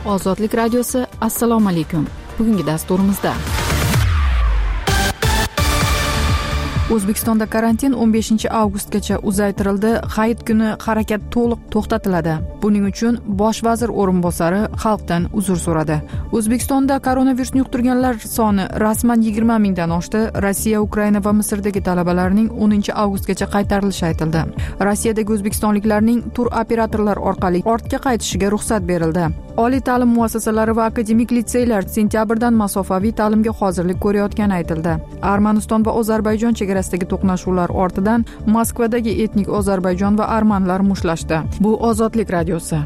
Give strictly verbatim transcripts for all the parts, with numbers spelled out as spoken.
Ozodlik radiosi, assalomu alaykum. Bugungi dasturimizda O'zbekistonda karantin o'n beshinchi avgustgacha uzaytirildi. Hayit kuni harakat to'liq to'xtatiladi. Buning uchun bosh vazir o'rinbosari xalqdan uzr so'radi. O'zbekistonda koronavirusni yuqtirganlar soni rasman yigirma mingdan oshdi. Rossiya, Ukraina va Misrdagi talabalarning o'ninchi avgustgacha qaytarilishi aytildi. Rossiyadagi o'zbekistonliklarning tur operatorlar orqali ortga qaytishiga ruxsat berildi. Oliy ta'lim muassasalari va akademik litseylar sentyabrdan masofaviy ta'limga hozirlik ko'rayotgani aytildi. Armaniston va Ozarbayjon chegarasidagi to'qnashuvlar ortidan Moskvadagi etnik Ozarbayjon va armanlar mushtlashdi. Bu Ozodlik radiosi.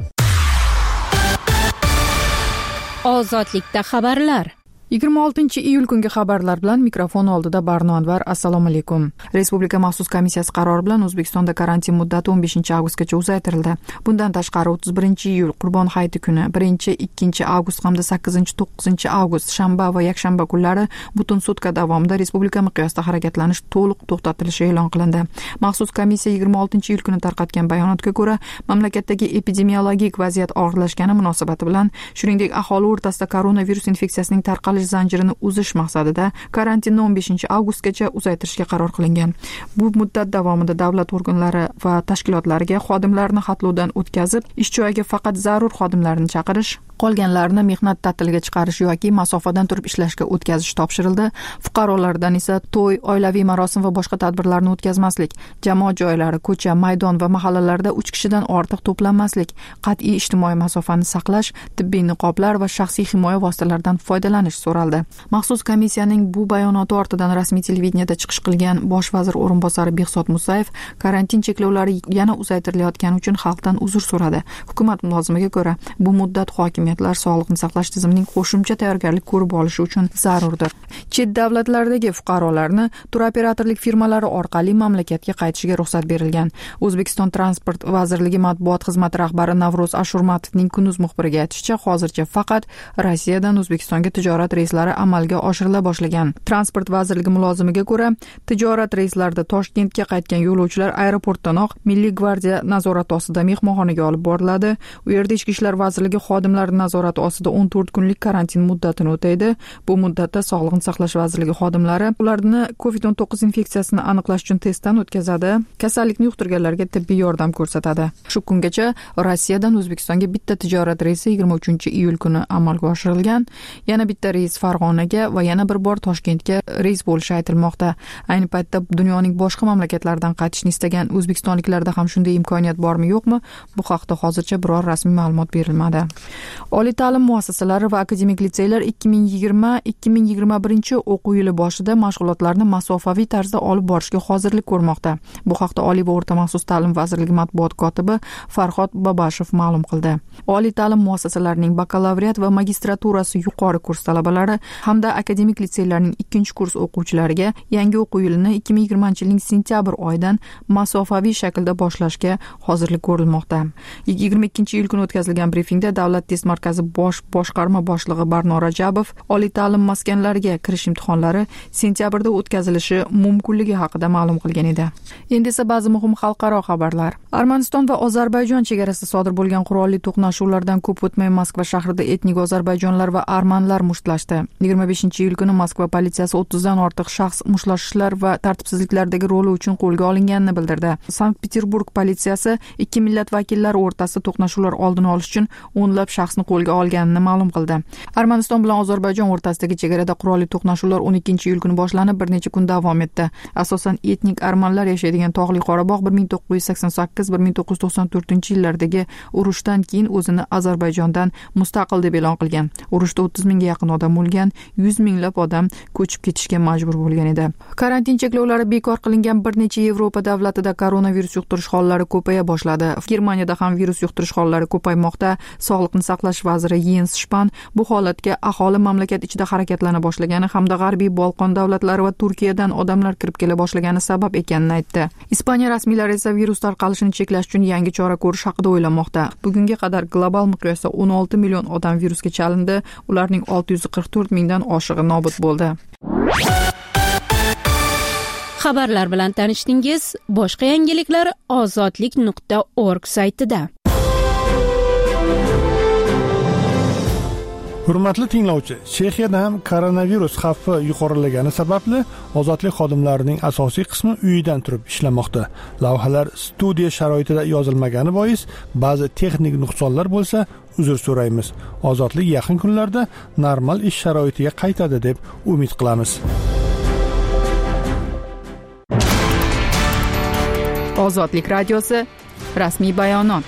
Ozodlikda xabarlar. yigirma oltinchi iyul kungi xabarlar bilan mikrofon oldida Barno Anvar. Assalomu alaykum. Respublika maxsus komissiyasi qarori bilan O'zbekistonda karantin muddati o'n beshinchi avgustgacha uzaytirildi. Bundan tashqari o'ttiz birinchi iyul Qurbon hayiti kuni, birinchi ikkinchi avgust hamda sakkizinchi to'qqizinchi avgust shanba va yakshanba kunlari butun sutka davomida respublika miqyosida harakatlanish to'liq to'xtatilishi e'lon qilindi. Maxsus komissiya yigirma oltinchi iyul kuni tarqatgan bayonotga ko'ra, mamlakatdagi epidemiologik vaziyat og'irlashgani munosabati bilan, shuningdek aholi o'rtasida koronavirus infeksiyasining tarqalish zanjirini uzish maqsadida karantinni o'n beshinchi avgustgacha uzaytirishga qaror qilingan. Bu muddat davomida davlat organlari va tashkilotlariga xodimlarni xatlovdan o'tkazib, ish joyiga faqat zarur xodimlarni chaqirish, qolganlarni mehnat ta'tiliga chiqarish yoki masofadan turib ishlashga o'tkazish topshirildi. Fuqarolardan esa to'y, oilaviy marosim va boshqa tadbirlarni o'tkazmaslik, jamoat joylari, ko'cha, maydon va mahallalarda uch kishidan ortiq to'planmaslik, qat'iy ijtimoiy masofani saqlash, tibbiy niqoblar va shaxsiy himoya vositalaridan foydalanish so'raldi. Maxsus komissiyaning bu bayonoti ortidan rasmiy televideniyada chiqish qilgan bosh vazir o'rinbosari Behzod Musayev karantin cheklovlari yana uzaytirilayotgani uchun xalqdan uzr so'radi. Hukumat mulozimiga ko'ra, bu muddat hokimiyatlar sog'liqni saqlash tizimining qo'shimcha tayyorgarlik ko'rib olishi uchun zarurdir. Chet davlatlardagi fuqarolarni turoperatorlik firmalari orqali mamlakatga qaytishiga ruxsat berilgan. O'zbekiston Transport vazirligi matbuot xizmati rahbari Navro'z Ashurmatovning Kunuz muxbiriga aytishicha, hozircha faqat Rossiyadan O'zbekistonga tijorat reyslari amalga oshirila boshlagan. Transport vazirligi mulozimiga ko'ra, tijorat reyslarida Toshkentga qaytgan yo'lovchilar aeroportdanoq Milliy gvardiya nazorati ostida mehmonxonaga olib boriladi. U yerda Ichki ishlar vazirligi xodimlari nazorati ostida o'n to'rt kunlik karantin muddatini o'taydi. Bu muddatda Sog'liqni saqlash vazirligi xodimlari ularni covid o'n to'qqiz infeksiyasini aniqlash uchun testdan o'tkazadi, kasallikni yuqtirganlarga tibbiy yordam ko'rsatadi. Shu kungacha Rossiyadan O'zbekistonga bitta tijorat reysi yigirma uchinchi iyul kuni amalga oshirilgan. Yana bitta reys Farg'onaga va yana bir bor Toshkentga reys bo'lishi aytilmoqda. Ayni paytda dunyoning boshqa mamlakatlaridan qaytishni istagan o'zbekistonliklarda ham shunday imkoniyat bormi, yo'qmi? Bu haqda hozircha biror rasmiy ma'lumot berilmadi. Oliy ta'lim muassasalari va akademik litseylar ikki ming yigirma ikki ming yigirma birinchi o'quv yili boshida mashg'ulotlarni masofaviy tarzda olib borishga hozirlik ko'rmoqda. Bu haqda Oliy va o'rta maxsus ta'lim vazirligi matbuot kotibi Farhod Babashev ma'lum qildi. Oliy ta'lim muassasalarining bakalavriat va magistraturasi yuqori kurs talabalari hamda akademik litseylarning ikkinchi kurs o'quvchilariga yangi o'quv yilini ikki ming yigirmanchi yilning sentyabr oyidan masofaviy shaklda boshlashga hozirlik ko'rilmoqda. yigirma ikkinchi iyul kuni o'tkazilgan brifingda Davlat test markazi bosh boshqarma boshlig'i Barno Rajabov oliy ta'lim maskanlariga kirish imtihonlari sentyabrda o'tkazilishi mumkinligi haqida ma'lum qilgan edi. Endi esa ba'zi muhim xalqaro xabarlar. Armaniston va Ozarbayjon chegarasida sodir bo'lgan qurolli to'qnashuvlardan ko'p o'tmay Moskva shahrida etnik ozarbayjonlar va armanlar mushtlashdi. yigirma beshinchi iyul kuni Moskva politsiyasi o'ttizdan ortiq shaxs mushtlashishlar va tartibsizliklardagi roli uchun qo'lga olinganini bildirdi. Sankt-Peterburg politsiyasi ikki millat vakillari o'rtasida to'qnashuvlar oldini olish uchun o'nlab shaxsni qo'lga olganini ma'lum qildi. Armaniston bilan Ozarbayjon o'rtasidagi chegarada qurolli to'qnashuvlar o'n ikkinchi iyul kuni boshlanib, bir necha kun davom etdi. Asosan etnik armanlar yashaydigan Tog'li Qorabog' bir ming to'qqiz yuz sakson sakkiz bir ming to'qqiz yuz to'qson to'rtinchi yillardagi urushdan keyin o'zini Ozarbayjondan mustaqil deb e'lon qilgan. Urushda o'ttiz mingga yaqin odam o'lgan, yuz minglab odam ko'chib ketishga majbur bo'lgan edi. Karantin cheklovlari bekor qilingan bir necha Yevropa davlatida koronavirus yuqtirish hollari ko'paya boshladi. Germaniyada ham virus yuqtirish hollari ko'paymoqda. Sog'liqni saqlash vaziri Jens Spahn bu holatga aholi mamlakat ichida harakatlana boshlagani hamda G'arbiy Bolqon davlatlari va Turkiyadan odamlar kirib kela boshlagani sabab ekanini aytdi. Ispaniya rasmiylari esa virus tarqalishini cheklash uchun yangi chora ko'rish haqida o'ylamoqda. Bugunga qadar global miqyosda o'n olti million odam virusga chalindi. Ularning olti yuz qirq to'rt mingdan oshig'i nobud bo'ldi. Xabarlar bilan tanishdingiz. Boshqa yangiliklar ozodlik nuqta org saytida. Hurmatli tinglovchi, Chexiyada ham koronavirus xavfi yuqorilagani sababli ozodlik xodimlarining asosiy qismi uyidan turib ishlamoqda. Lavhalar studiya sharoitida yozilmagani bois ba'zi texnik nuqsonlar bo'lsa, uzr so'raymiz. Ozodlik yaqin kunlarda normal ish sharoitiga qaytadi deb umid qilamiz. Ozodlik radiosi rasmiy bayonot.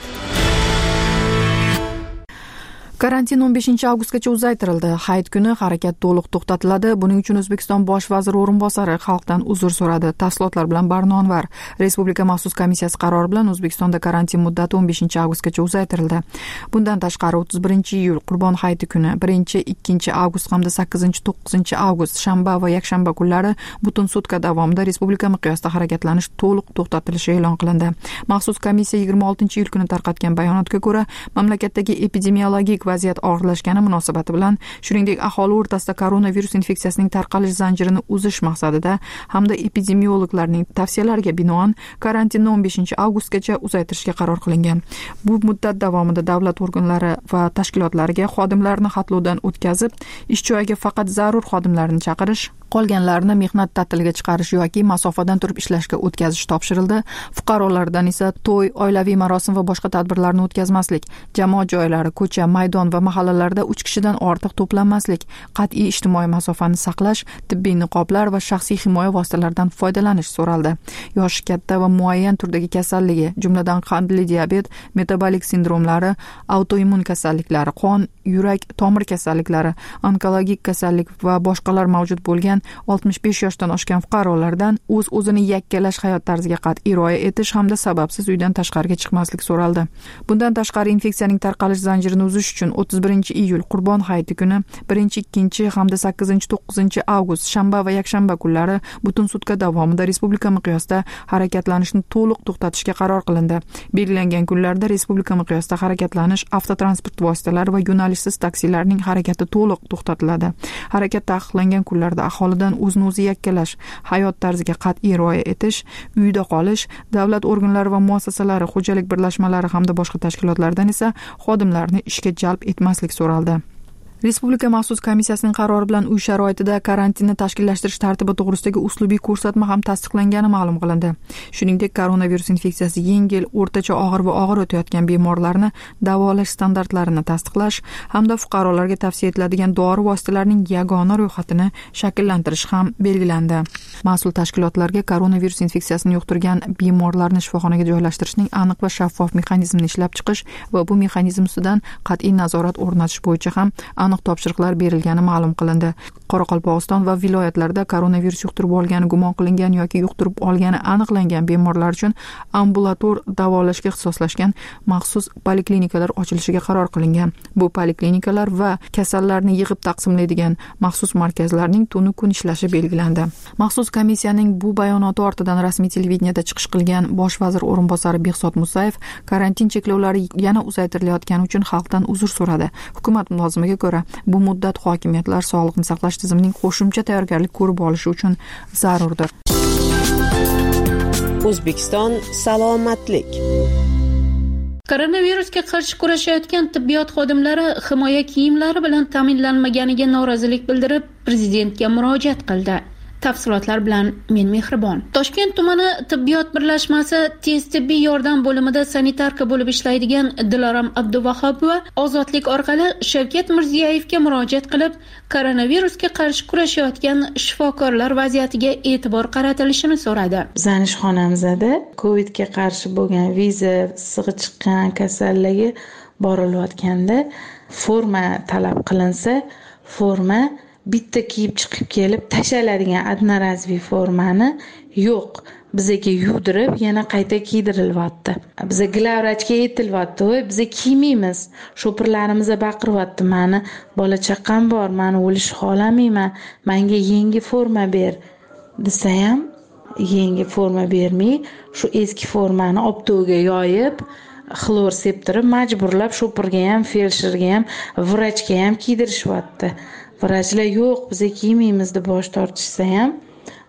Karantin o'n beshinchi avgustgacha uzaytirildi. Hayit kuni harakat to'liq to'xtatiladi. Buning uchun O'zbekiston bosh vaziri o'rinbosari xalqdan uzr so'radi. Tafsilotlar bilan Barno Anvar. Respublika maxsus komissiyasi qarori bilan O'zbekistonda karantin muddati o'n beshinchi avgustgacha uzaytirildi. Bundan tashqari o'ttiz birinchi iyul Qurbon hayiti kuni, birinchi ikkinchi avgust hamda sakkizinchi to'qqizinchi avgust shanba va yakshanba kunlari butun sutka davomida respublika miqyosida harakatlanish to'liq to'xtatilishi e'lon qilindi. Maxsus komissiya yigirma oltinchi iyul kuni tarqatgan bayonotga ko'ra, mamlakatdagi epidemiologik vaziyat og'irlashgani munosabati bilan, shuningdek aholi o'rtasida koronavirus infeksiyasining tarqalish zanjirini uzish maqsadida hamda epidemiologlarning tavsiyalariga binoan karantinni o'n beshinchi avgustgacha uzaytirishga qaror qilingan. Bu muddat davomida davlat organlari va tashkilotlariga xodimlarni xatlovdan o'tkazib, ish joyiga faqat zarur xodimlarni chaqirish, qolganlarni mehnat ta'tiliga chiqarish yoki masofadan turib ishlashga o'tkazish topshirildi. Fuqarolardan esa to'y, oilaviy marosim va boshqa tadbirlarni o'tkazmaslik, jamoat joylari, ko'cha, maydon va mahallalarda uch kishidan ortiq to'planmaslik, qat'iy ijtimoiy masofani saqlash, tibbiy niqoblar va shaxsiy himoya vositalaridan foydalanish so'raldi. Yoshi katta va muayyan turdagi kasalligi, jumladan qandli diabet, metabolik sindromlari, autoimmun kasalliklari, qon, yurak, tomir kasalliklari, onkologik kasallik va boshqalar mavjud bo'lgan oltmish besh yoshdan oshgan fuqarolardan o'z-o'zini yakkalash hayot tarziga qat'iy rioya etish hamda sababsiz uydan tashqariga chiqmaslik so'raldi. Bundan tashqari infeksiyaning tarqalish zanjirini uzish uchun o'ttiz birinchi iyul Qurbon hayiti kuni, birinchi ikkinchi hamda sakkizinchi to'qqizinchi avgust shanba va yakshanba kunlari butun sutka davomida respublika miqyosida harakatlanishni to'liq to'xtatishga qaror qilindi. Belgilangan kunlarda respublika miqyosida harakatlanish, avtotransport vositalari va yo'nalishsiz taksilarning harakati to'liq to'xtatiladi. Harakat taqiqlangan kunlarda aholidan o'zini o'zi yakkalash, hayot tarziga qat'iy rioya etish, uyda qolish, davlat organlari va muassasalari, xo'jalik birlashmalari hamda boshqa tashkilotlardan esa xodimlarni ishga jalb etmaslik so'raldi. Respublika maxsus komissiyasining qarori bilan uy sharoitida karantinni tashkillashtirish tartibi to'g'risidagi uslubiy ko'rsatma ham tasdiqlangani ma'lum qilindi. Shuningdek, koronavirus infeksiyasi yengil, o'rtacha og'ir va og'ir o'tayotgan bemorlarni davolash standartlarini tasdiqlash hamda fuqarolarga tavsiya etiladigan dori vositalarining yagona ro'yxatini shakllantirish ham belgilandi. Mas'ul tashkilotlarga koronavirus infeksiyasini yuqtirgan bemorlarni shifoxonaga joylashtirishning aniq va shaffof mexanizmini ishlab chiqish va bu mexanizm ustidan qat'iy nazorat o'rnatish bo'yicha ham aniq topshiriqlar berilgani ma'lum qilindi. Qoraqalpog'iston va viloyatlarda koronavirus yuqtirib olgani gumon qilingan yoki yuqtirib olgani aniqlangan bemorlar uchun ambulator davolashga ixtisoslashgan maxsus poliklinikalar ochilishiga qaror qilingan. Bu poliklinikalar va kasallarni yig'ib taqsimlaydigan maxsus markazlarning tunu kun ishlashi belgilandi. Maxsus komissiyaning bu bayonoti ortidan rasmiy televideniyada chiqish qilgan bosh vazir o'rinbosari Behzod Musayev karantin cheklovlari yana uzaytirilayotgani uchun xalqdan uzr so'radi. Hukumat mulozimiga ko'ra, bu muddat hokimiyatlar sog'liqni saqlash tizimining qo'shimcha tayyorgarlik ko'rib olishi uchun zarurdir. O'zbekiston salomatlik. Koronavirusga qarshi kurashayotgan tibbiyot xodimlari himoya kiyimlari bilan ta'minlanmaganiga norozilik bildirib, prezidentga murojaat qildi. Tafsilotlar bilan men Mehribon. Toshkent tumani tibbiyot birlashmasi tez tibbiy yordam bo'limida sanitarka bo'lib ishlaydigan Diloram Abduvahobova ozodlik orqali Shavkat Mirziyoyevga murojaat qilib, koronavirusga qarshi kurashayotgan shifokorlar vaziyatiga e'tibor qaratilishini so'radi. Bizning ishxonamizda Covidga qarshi bo'lgan viza sig'i chiqqan kasalligi borilayotganda forma talab qilinsa, forma bitta kiyib chiqib kelib tashaladigan adnorazviy formani yo'q, bizaga yudirib yana qayta kiydirilyapti. Biza glavvrachga aytilyapti, "Voy, biza kiymaymiz." Sho'pirlarimizga baqiryapti, "Mani bola chaqam bor, meni o'lish xohlamayman, menga yangi forma ber." desa ham yangi forma bermay, shu eski formani optoga yoyib, xlor septirib majburlab sho'pirga ham, feldsherga ham, vrachga ham kiydirishyapti. Vrachlar yo'q, biz kiymaymiz deb bosh tortishsa ham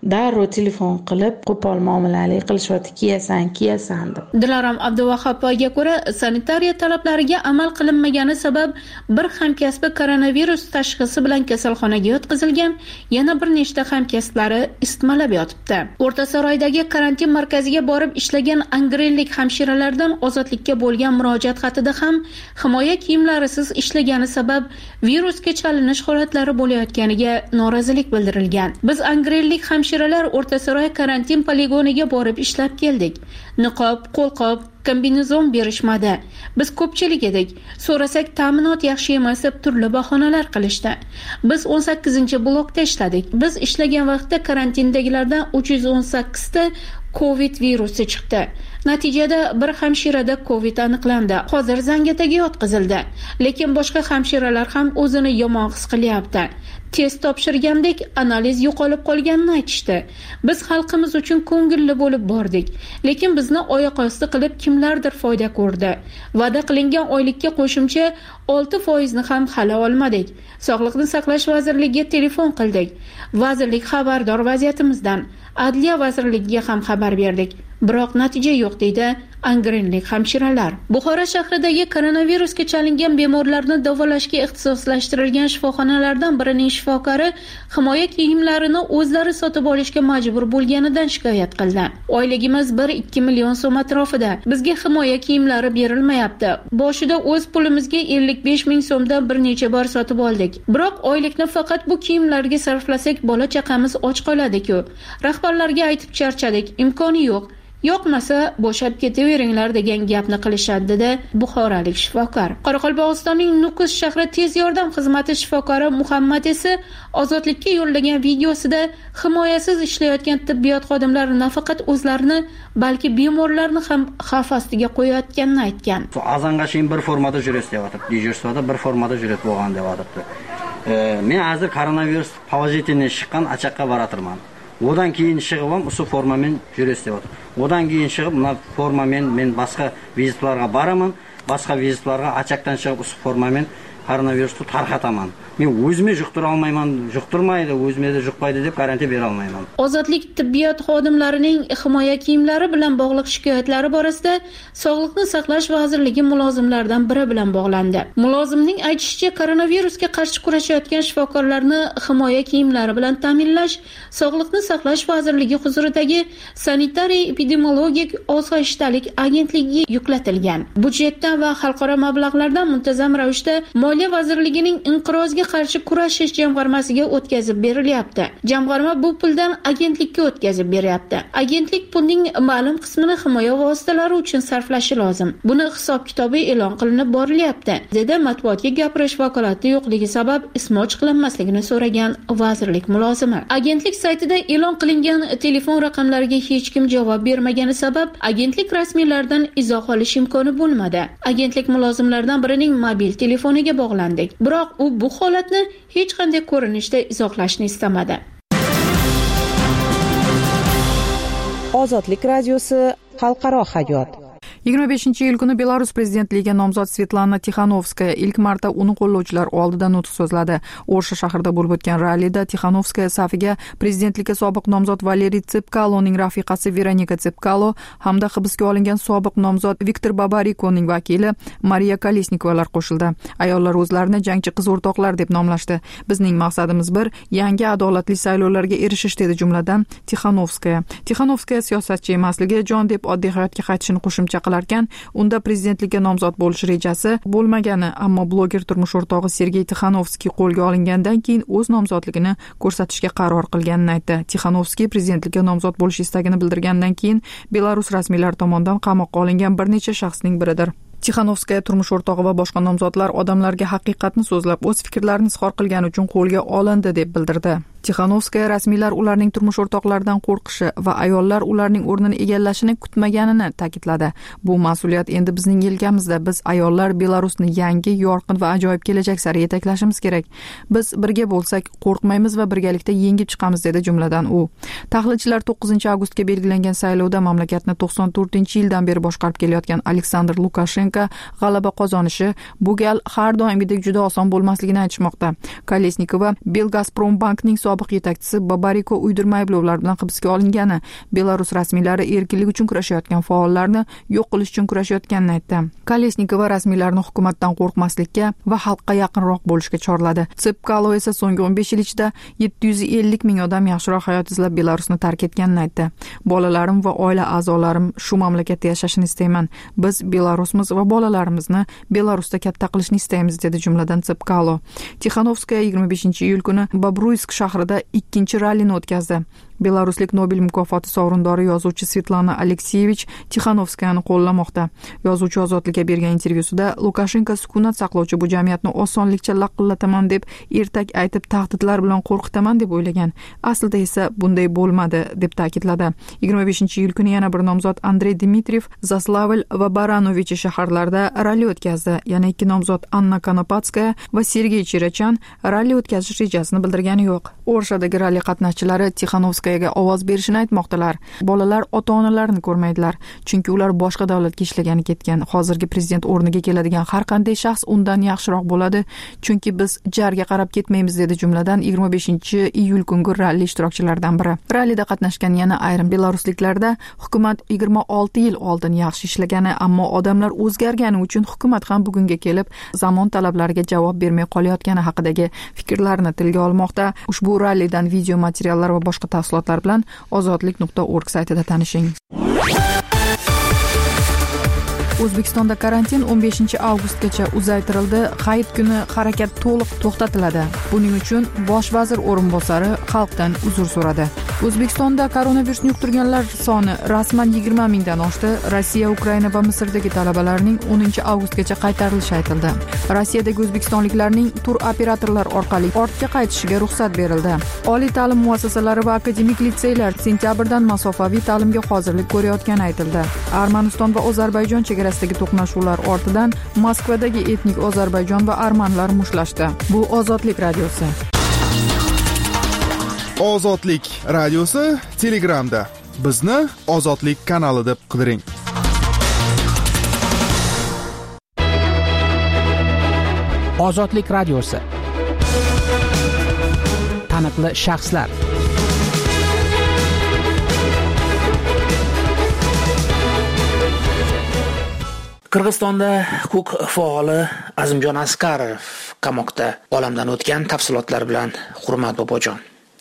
darrov telefon qilib qo'pol muomalalik qilishyapti, kiyasan kiyasan deb. Dilorom Abduvahhobovaga ko'ra, sanitariya talablariga amal qilinmagani sabab bir hamkasbi koronavirus tashxisi bilan kasalxonaga yotqizilgan, yana bir nechta hamkasblari isitmalab yotibdi. O'rtasaroydagi karantin markaziga borib ishlagan angrenlik hamshiralardan ozodlikka bo'lgan murojaat xatida ham himoya kiyimlarisiz ishlagani sabab virusga chalinish holatlari bo'layotganiga norozilik bildirilgan. Biz angrenlik hamshiralar O'rtasaroy karantin poligoniga borib ishlab keldik. Niqob, qo'lqop, kombinezon berishmadi. Biz ko'pchilik edik. So'rasak ta'minot yaxshi emas deb turli bahonalar qilishdi. Biz o'n sakkizinchi blokda ishladik. Biz ishlagan vaqtda karantindagilardan uch yuz o'n sakkiz ta COVID virusi chiqdi. Natijada bir hamshirada COVID aniqlandi. Hozir Zangataga yotqizildi. Lekin boshqa hamshiralar ham o'zini yomon his qilyapti. Test topshirgandek analiz yo'qolib qolganini aytishdi. Biz xalqimiz uchun ko'ngilli bo'lib bordik, lekin bizni oyoq osti qilib kimlardir foyda ko'rdi. Va'da qilingan oylikka qo'shimcha olti foiz ni ham hali olmadik. Sog'liqni saqlash vazirligiga telefon qildik. Vazirlik xabardor vaziyatimizdan. Adliya vazirligiga ham xabar berdik. Biroq natija yo'q deydi angrenlik hamshiralar. Buxoro shahridagi koronavirusga chalingan bemorlarni davolashga ixtisoslashtirilgan shifoxonalardan birining shifokori himoya kiyimlarini o'zlari sotib olishga majbur bo'lganidan shikoyat qildi. Oyligimiz bir ikki million so'm atrofida. Bizga himoya kiyimlari berilmayapti. Boshida o'z pulimizga ellik besh ming so'mdan bir necha bor sotib oldik. Biroq oylikni faqat bu kiyimlarga sarflasak bola chaqamiz och qoladi-ku. Rahbarlarga aytib charchadik, imkoni yo'q. Yo'qmasa bo'shab ketaveringlar degan gapni qilishadi dedi buxorolik shifokor. Qoraqalpog'istonning Nukus shahri tez yordam xizmati shifokori Muhammad esa ozodlikka yo'llagan videosida himoyasiz ishlayotgan tibbiyot xodimlari nafaqat o'zlarini, balki bemorlarni ham xavf ostiga qo'yayotganini aytgan. Azonga shim bir formada jurist deyapti. Dijurstoda bir formada jurist bo'lgan deyapti. Men hozir koronavirus pozitivni chiqqan achaqqa baratirman. Odan keyin chiqib ham o'sha formamen jurist deyapti. Odan keyin chiqib mana formamen men boshqa vizitlarga boraman, boshqa vizitlarga achaqdan chiqib o'sha formamen koronavirusni tarqataman. Men o'zimni yuqtira olmayman, yuqtirmaydi, o'zimda yuqmaydi deb garantiya bera olmayman. Ozodlik tibbiyot xodimlarining himoya kiyimlari bilan bog'liq shikoyatlari borasida Sog'liqni saqlash vazirligi mulozimlaridan biri bilan bog'landi. Mulozimning aytishicha, koronavirusga qarshi kurashayotgan shifokorlarni himoya kiyimlari bilan ta'minlash Sog'liqni saqlash vazirligi huzuridagi sanitariya epidemiologik osoyishtalik agentligiga yuklatilgan. Budjetdan va xalqaro mablag'lardan muntazam ravishda Moliya vazirligining inqirozga qarshi kurashish jamg'armasiga o'tkazib berilyapti. Jamg'arma bu puldan agentlikka o'tkazib beryapti. Agentlik pulning ma'lum qismini himoya vositalari uchun sarflashi lozim. Buni hisob-kitobi e'lon qilinib borilyapti, dedi matbuotga gapirish vakolati yo'qligi sabab ismi ochiqlanmasligini so'ragan vazirlik mulozimi. Agentlik saytida e'lon qilingan telefon raqamlariga hech kim javob bermagani sabab agentlik rasmiylaridan izoh olish imkoni bo'lmadi. Agentlik mulozimlaridan birining mobil telefoniga bog'landik. Biroq u bu holatni hech qanday ko'rinishda izohlashni istamadi. Ozodlik radiosi xalqaro hayot. yigirma beshinchi iyul kuni Belarus prezidentligiga nomzod Svetlana Tixanovskaya ilk marta uni qo'llovchilar oldida nutq so'zladi. O'rsha shahrida bo'lib o'tgan rallida Tixanovskaya safiga prezidentlikka sobiq nomzod Valeriy Tsepkaloning rafiqasi Veronika Tsepkalo hamda hibsga olingan sobiq nomzod Viktor Babarikoning vakili Mariya Kolesnikovalar qo'shildi. Ayollar o'zlarini jangchi qiz o'rtoqlar deb nomlashdi. Bizning maqsadimiz bir, yangi adolatli saylovlarga erishish dedi jumladan Tixanovskaya. Tixanovskaya siyosatchi emasligi, jon deb oddiy hayotga qaytishini qo'shimcha qilarkan, unda prezidentlikka nomzod bo'lish rejasi bo'lmagani, ammo bloger turmush o'rtog'i Sergey Tixanovskiy qo'lga olingandan keyin o'z nomzodligini ko'rsatishga qaror qilganini aytdi. Tixanovskiy prezidentlikka nomzod bo'lish istagini bildirgandan keyin Belarus rasmiylari tomonidan qamoqqa olingan bir necha shaxsning biridir. Tixanovskaya turmush o'rtog'i va boshqa nomzodlar odamlarga haqiqatni so'zlab, o'z fikrlarini izhor qilgani uchun qo'lga olindi deb bildirdi. Tixanovskaya rasmiylar ularning turmush o'rtoqlaridan qo'rqishi va ayollar ularning o'rnini egallashini kutmaganini ta'kidladi. Bu mas'uliyat endi bizning yelkamizda. Biz ayollar Belarusni yangi, yorqin va ajoyib kelajak sari yetaklashimiz kerak. Biz birga bo'lsak, qo'rqmaymiz va birgalikda yengib chiqamiz dedi jumladan u. Tahlilchilar to'qqizinchi avgustga belgilangan saylovda mamlakatni to'qson to'rtinchi yildan beri boshqarib kelayotgan Aleksandr Lukashenko g'alaba qozonishi bu gal har doimgidek juda oson bo'lmasligini aytishmoqda. Kolesnikova Belgazprom bankning sobiq yetakchisi Babariko uydirma ayblovlar bilan hibsga olingani, Belarus rasmiylari erkinlik uchun kurashayotgan faollarni yo'q qilish uchun kurashayotganini aytdi. Kolesnikova rasmiylarni hukumatdan qo'rqmaslikka va xalqqa yaqinroq bo'lishga chorladi. Tsepkalo esa so'nggi o'n besh yil ichida yetti yuz ellik ming odam yaxshiroq hayot izlab Belarusni tark etganini aytdi. Bolalarim va oila a'zolarim shu mamlakatda yashashini istayman. Biz Belarusmiz va bolalarimizni Belarusda katta qilishni istaymiz, dedi jumladan Tsepkalo. Tixanovskaya yigirma beshinchi iyul kuni Bobruysk shahrida ikkinchi rallini o'tkazdi. Belaruslik Nobel mukofoti sovrindori yozuvchi Svetlana Alekseyevich Tixanovskayani qo'llamoqda. Yozuvchi Ozodlikka bergan intervyusida Lukashenko sukunat saqlovchi bu jamiyatni osonlikcha laqillataman deb ertak aytib tahdidlar bilan qo'rqitaman deb o'ylagan. Aslida esa bunday bo'lmadi, deb ta'kidladi. yigirma beshinchi iyul kuni yana bir nomzod Andrey Dmitriyev Zaslavl va Baranovichi shaharlarida ralli o'tkazdi. Yana ikki nomzod Anna Konopatskaya va Sergey Chirachan ralli o'tkazish rejasini bildirgani yo'q. Orshadagi ralli qatnashchilari Tixanovskayaga ovoz berishini aytmoqdalar. Bolalar ota-onalarini ko'rmaydilar, chunki ular boshqa davlatga ishlagani ketgan. Hozirgi prezident o'rniga keladigan har qanday shaxs undan yaxshiroq bo'ladi, chunki biz jarga qarab ketmaymiz, dedi jumladan yigirma beshinchi iyul kungi ralli ishtirokchilaridan biri. Rallida qatnashgan yana ayrim belarusliklarda hukumat yigirma olti yil oldin yaxshi ishlagani, ammo odamlar o'zgargani uchun hukumat ham bugunga kelib zamon talablariga javob bermay qolayotgani haqidagi fikrlarni tilga olmoqda. Ushbu rallidan video materiallar va boshqa tafsilotlar bilan ozodlik nuqta org saytida tanishing. O'zbekistonda karantin o'n beshinchi avgustgacha uzaytirildi. Hayit kuni harakat to'liq to'xtatiladi. Buning uchun bosh vazir o'rinbosari xalqdan uzr so'radi. O'zbekistonda koronavirusni yuqtirganlar soni rasman yigirma mingdan oshdi. Rossiya, Ukraina va Misrdagi talabalarning o'ninchi avgustgacha qaytarilishi aytildi. Rossiyadagi o'zbekistonliklarning tur operatorlar orqali ortga qaytishiga ruxsat berildi. Oliy ta'lim muassasalari va akademik litseylar sentyabrdan masofaviy ta'limga hozirlik ko'rayotgani aytildi. Armaniston va Ozarbayjon chegarasidagi to'qnashuvlar ortidan Moskvadagi etnik Ozarbayjon va armanlar mushtlashdi. Bu Ozodlik radiosi. Ozodlik radiosi Telegramda. Bizni Ozodlik kanali deb qidiring. Ozodlik radiosi. Taniqli shaxslar. Qirg'izistonda huquq faoli Azimjon Asqarov qamoqda olamdan o'tgan. Tafsilotlar bilan Hurmat Bobojon.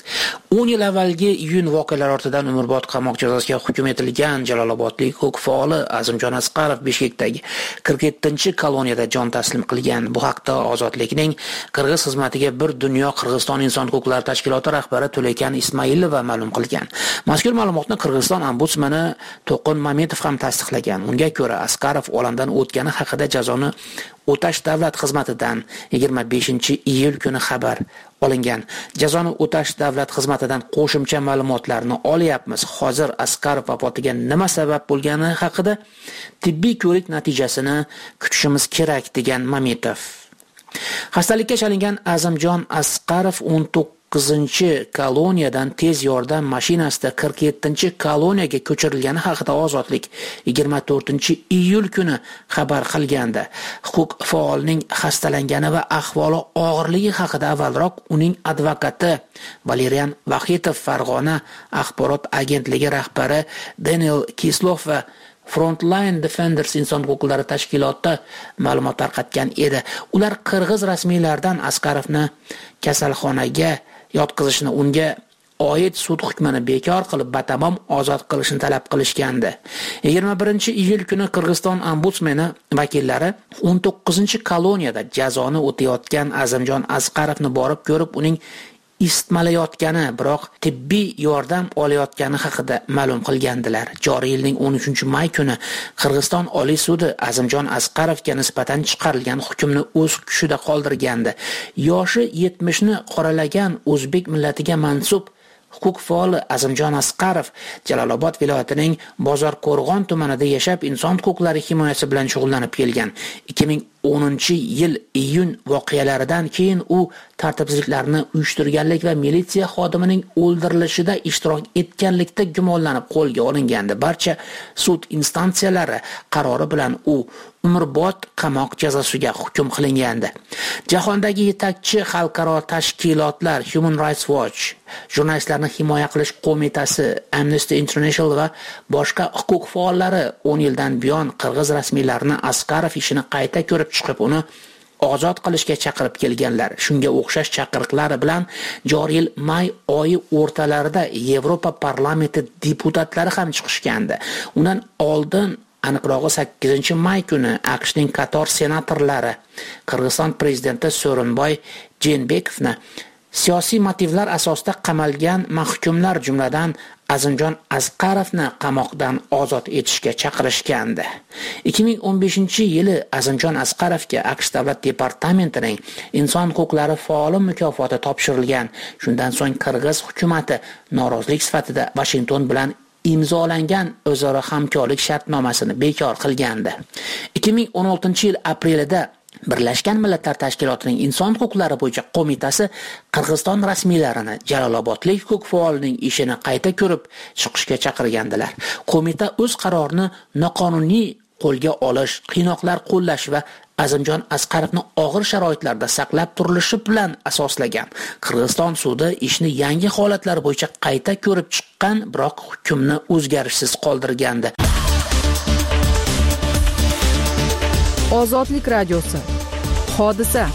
o'n yil avvalgi iyun voqealari ortidan umrbod qamoq jazosiga hukm etilgan Jalolobodlik huquq faoli Azimjon Asqarov Bishkekdagi qirq yettinchi koloniyada jon taslim qilgan. Bu haqda Ozodlikning Qirg'iz xizmatiga bir dunyo Qirg'iziston inson huquqlari tashkiloti rahbari To'lekan Ismoilova ma'lum qilgan. Mazkur ma'lumotni Qirg'iziston ombudsmani To'qin Mametov ham tasdiqlagan. Unga ko'ra, Asqarov olamdan o'tgani haqida jazoni o'tash davlat xizmatidan yigirma beshinchi iyul kuni xabar olingan. Jazoni o'tash davlat xizmatidan qo'shimcha ma'lumotlarni olyapmiz. Hozir Asqarov vafotiga nima sabab bo'lgani haqida tibbiy ko'rik natijasini kutishimiz kerak, degan Mametov. Xastalikka chalingan Azimjon Asqarov o'n to'qqizinchi koloniyadan tez yordam mashinasida qirq yettinchi koloniyaga ko'chirilgani haqida Ozodlik yigirma to'rtinchi iyul kuni xabar qilgandi. Huquq faolining xastalangani va ahvoli og'irligi haqida avvalroq uning advokati Valerian Vahitov Farg'ona axborot agentligi rahbari Daniel Kislov va Frontline Defenders inson huquqlari tashkiloti ma'lumot tarqatgan edi. Ular qirg'iz rasmiylaridan Asqarovni kasalxonaga yotqizishni, unga oid sud hukmini bekor qilib batamom ozod qilishni talab qilishgandi. yigirma birinchi iyul kuni Qirg'iziston ombudsmani vakillari o'n to'qqizinchi koloniyada jazoni o'tayotgan Azimjon Asqarovni borib ko'rib, uning isitmalayotgani, biroq tibbiy yordam olayotgani haqida ma'lum qilgandilar. Joriy yilning o'n uchinchi may kuni Qirg'iziston Oliy sudi Azimjon Asqarovga nisbatan chiqarilgan hukmni o'z kuchida qoldirgandi. Yoshi yetmishni qoralagan o'zbek millatiga mansub huquq faoli Azimjon Asqarov Jalolobod viloyatining Bozorqo'rg'on tumanida yashab, inson huquqlari himoyasi bilan shug'ullanib kelgan. ikki ming o'ninchi yil iyun voqealaridan keyin u tartibsizliklarni uyushtirganlik va militsiya xodimining o'ldirilishida ishtirok etganlikda gumonlanib qo'lga olingandi. Barcha sud instansiyalari qarori bilan u umrbod qamoq jazosiga hukm qilingandi. Jahondagi yetakchi xalqaro tashkilotlar Human Rights Watch, Jurnalistlarni himoya qilish qo'mitasi, Amnesty International va boshqa huquq faollari o'n yildan buyon qirg'iz rasmiylarini Asqarov ishini qayta ko'rib chiqib, uni ozod qilishga chaqirib kelganlar. Shunga o'xshash chaqiriqlari bilan joriy yil may oyi o'rtalarida Yevropa parlamenti deputatlari ham chiqishgandi. Undan oldin, aniqrog'i sakkizinchi may kuni AQShning qator senatorlari Qirg'iziston prezidenti So'rinboy Jeenbekovni siyosiy motivlar asosida qamalgan mahkumlar, jumladan Azimjon Asqarovni qamoqdan ozod etishga chaqirishgandi. ikki ming o'n beshinchi yili Azimjon Asqarovga AQSh davlat departamentining inson huquqlari faoli mukofoti topshirilgan. Shundan so'ng Qirg'iz hukumatı norozilik sifatida Washington bilan imzolangan o'zaro hamkorlik shartnomasini bekor qilgandi. ikki ming o'n oltinchi yil aprelida Birlashgan Millatlar Tashkilotining inson huquqlari bo'yicha qo'mitasi Qirg'iziston rasmiylarini Jalolobodlik huquq faolining ishini qayta ko'rib chiqishga chaqirgandilar. Qo'mita o'z qarorini noqonuniy qo'lga olish, qiynoqlar qo'llash va Azimjon Asqarovni og'ir sharoitlarda saqlab turilishi bilan asoslagan. Qirg'iziston sudi ishni yangi holatlar bo'yicha qayta ko'rib chiqqan, biroq hukmni o'zgarishsiz qoldirgandi. Ozodlik radiosi. Hodisa.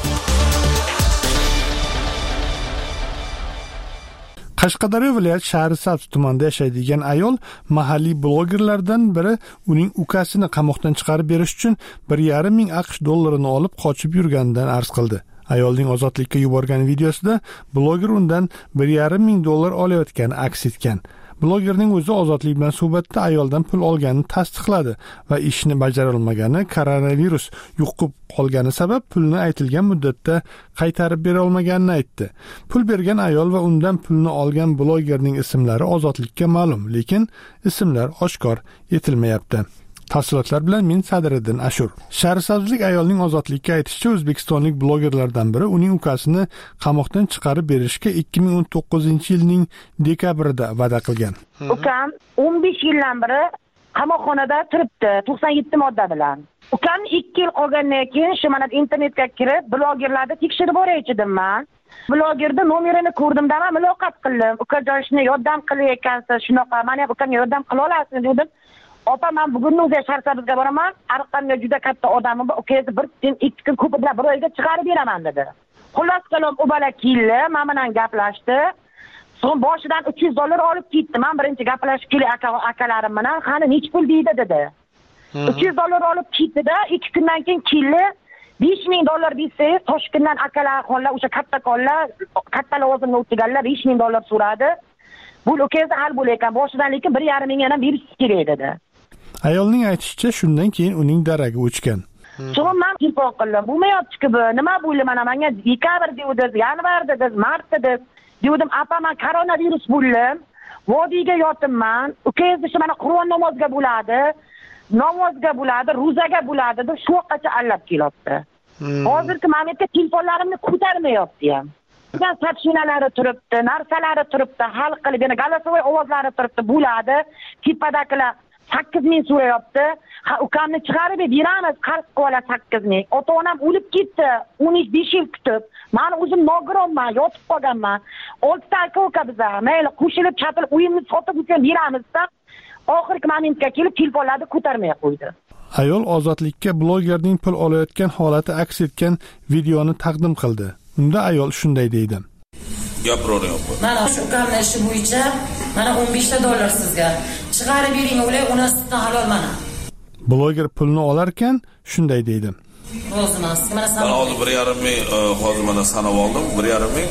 Qashqadaryo viloyat Shahrisabz tumanida yashaydigan ayol mahalliy blogerlardan biri uning ukasini qamoqdan chiqarib berish uchun bir yarim ming AQSh dollarini olib qochib yurganidan arz qildi. Ayolning ozodlikka yuborgan videosida bloger undan bir yarim ming dollar olayotgani aks etgan. Blogerning o'zi ozodlik bilan suhbatda ayoldan pul olganini tasdiqladi va ishni bajara olmagani, koronavirus yuqib qolgani sabab pulni aytilgan muddatda qaytarib bera olmaganini aytdi. Pul bergan ayol va undan pulni olgan blogerning ismlari ozodlikka ma'lum, lekin ismlar oshkor etilmayapti. Tafsilotlar bilan men Sadriddin Ashur. Shahrisabzlik ayolning ozodlikka aytishicha, o'zbekistonlik blogerlardan biri uning ukasini qamoqdan chiqarib berishga ikki ming o'n to'qqizinchi yilning dekabrida va'da qilgan. Ukam o'n besh yildan beri qamoqxonada turibdi, to'qson yetti modda bilan. Ukam ikki yil qolgandan keyin shu mana internetga kirib, blogerlarni tekshirib boraychi dedim. Blogerda nomerini ko'rdimda men muloqot qildim. Ukajoshni yordam qilayotgansiz, shunaqa, men ham ukamga yordam qila olasizmi dedim. Opa, men bugun o'zi Shahrisabzga boraman. Arqamda juda katta odamim bor. Ukangizni bir kun, ikki kun ko'p bilan bir oyga chiqarib beraman dedi. Xullas kalom u bola keldi, men bilan gaplashdi. So'ng boshidan uch yuz dollar olib ketdi. Men birinchi gaplashib kelay akalarim bilan, qani nech pul deydi dedi. uch yuz dollar olib ketdi-da, ikki kundan keyin keldi. besh ming dollar bersangiz, Toshkentdan akalar, xonlar, o'sha katta konlar, katta lavozimga o'tganlar besh ming dollar so'radi. Bu ukangizni hal bo'layotgan, boshidan lekin bir yarim ming yana berish kerak dedi. Ayolning aytishicha, shundan keyin uning daragi o'chgan. So'ng men telefon qildim. Bo'lmayapti-ku bu. Nima bo'ldi mana menga dekabr dedi, yanvar dedi, mart dedi. Dedim, "Apa, men koronavirus bo'ldim. Vodiyga yotibman. Ukangiz mana Qur'on namoziga bo'ladi, namozga bo'ladi, ro'zaga bo'ladi" deb shu vaqtgacha allab kelyapti. Hozirgi momentda telefonlarimni ko'tarmayapti ham. Ular sapshinalari turibdi, narsalari turibdi, hal qilib, yana galosovoy ovozlari turibdi, bo'ladi. Tepadagilar sakkiz ming so'rayapti. Ha, ukamni chiqarib beramiz, qarz qilib sakkiz ming. Ota-onam o'lib ketdi, o'n besh yil kutib. Men o'zim nogironman, yotib qolganman. oltita aka uka biza, mayli qo'shilib, chatilib, uyimni sotib o'tgan beramizda, oxirgi momentga kelib telefonlarni ko'tarmay qo'ydi. Ayol ozodlikka blogerning pul olayotgan holati aks etgan videoni taqdim qildi. Unda ayol shunday deydi: Gapiryapman. Mana shu ukamning ishi bo'yicha mana o'n besh ta dollar sizga chiqarib bering, o'lay, onasidan halol mana. Bloger pulni olarkan shunday deydi: Roziman, mana sanab. Hozir bir yarim ming, hozir mana sanab oldim, bir yarim ming.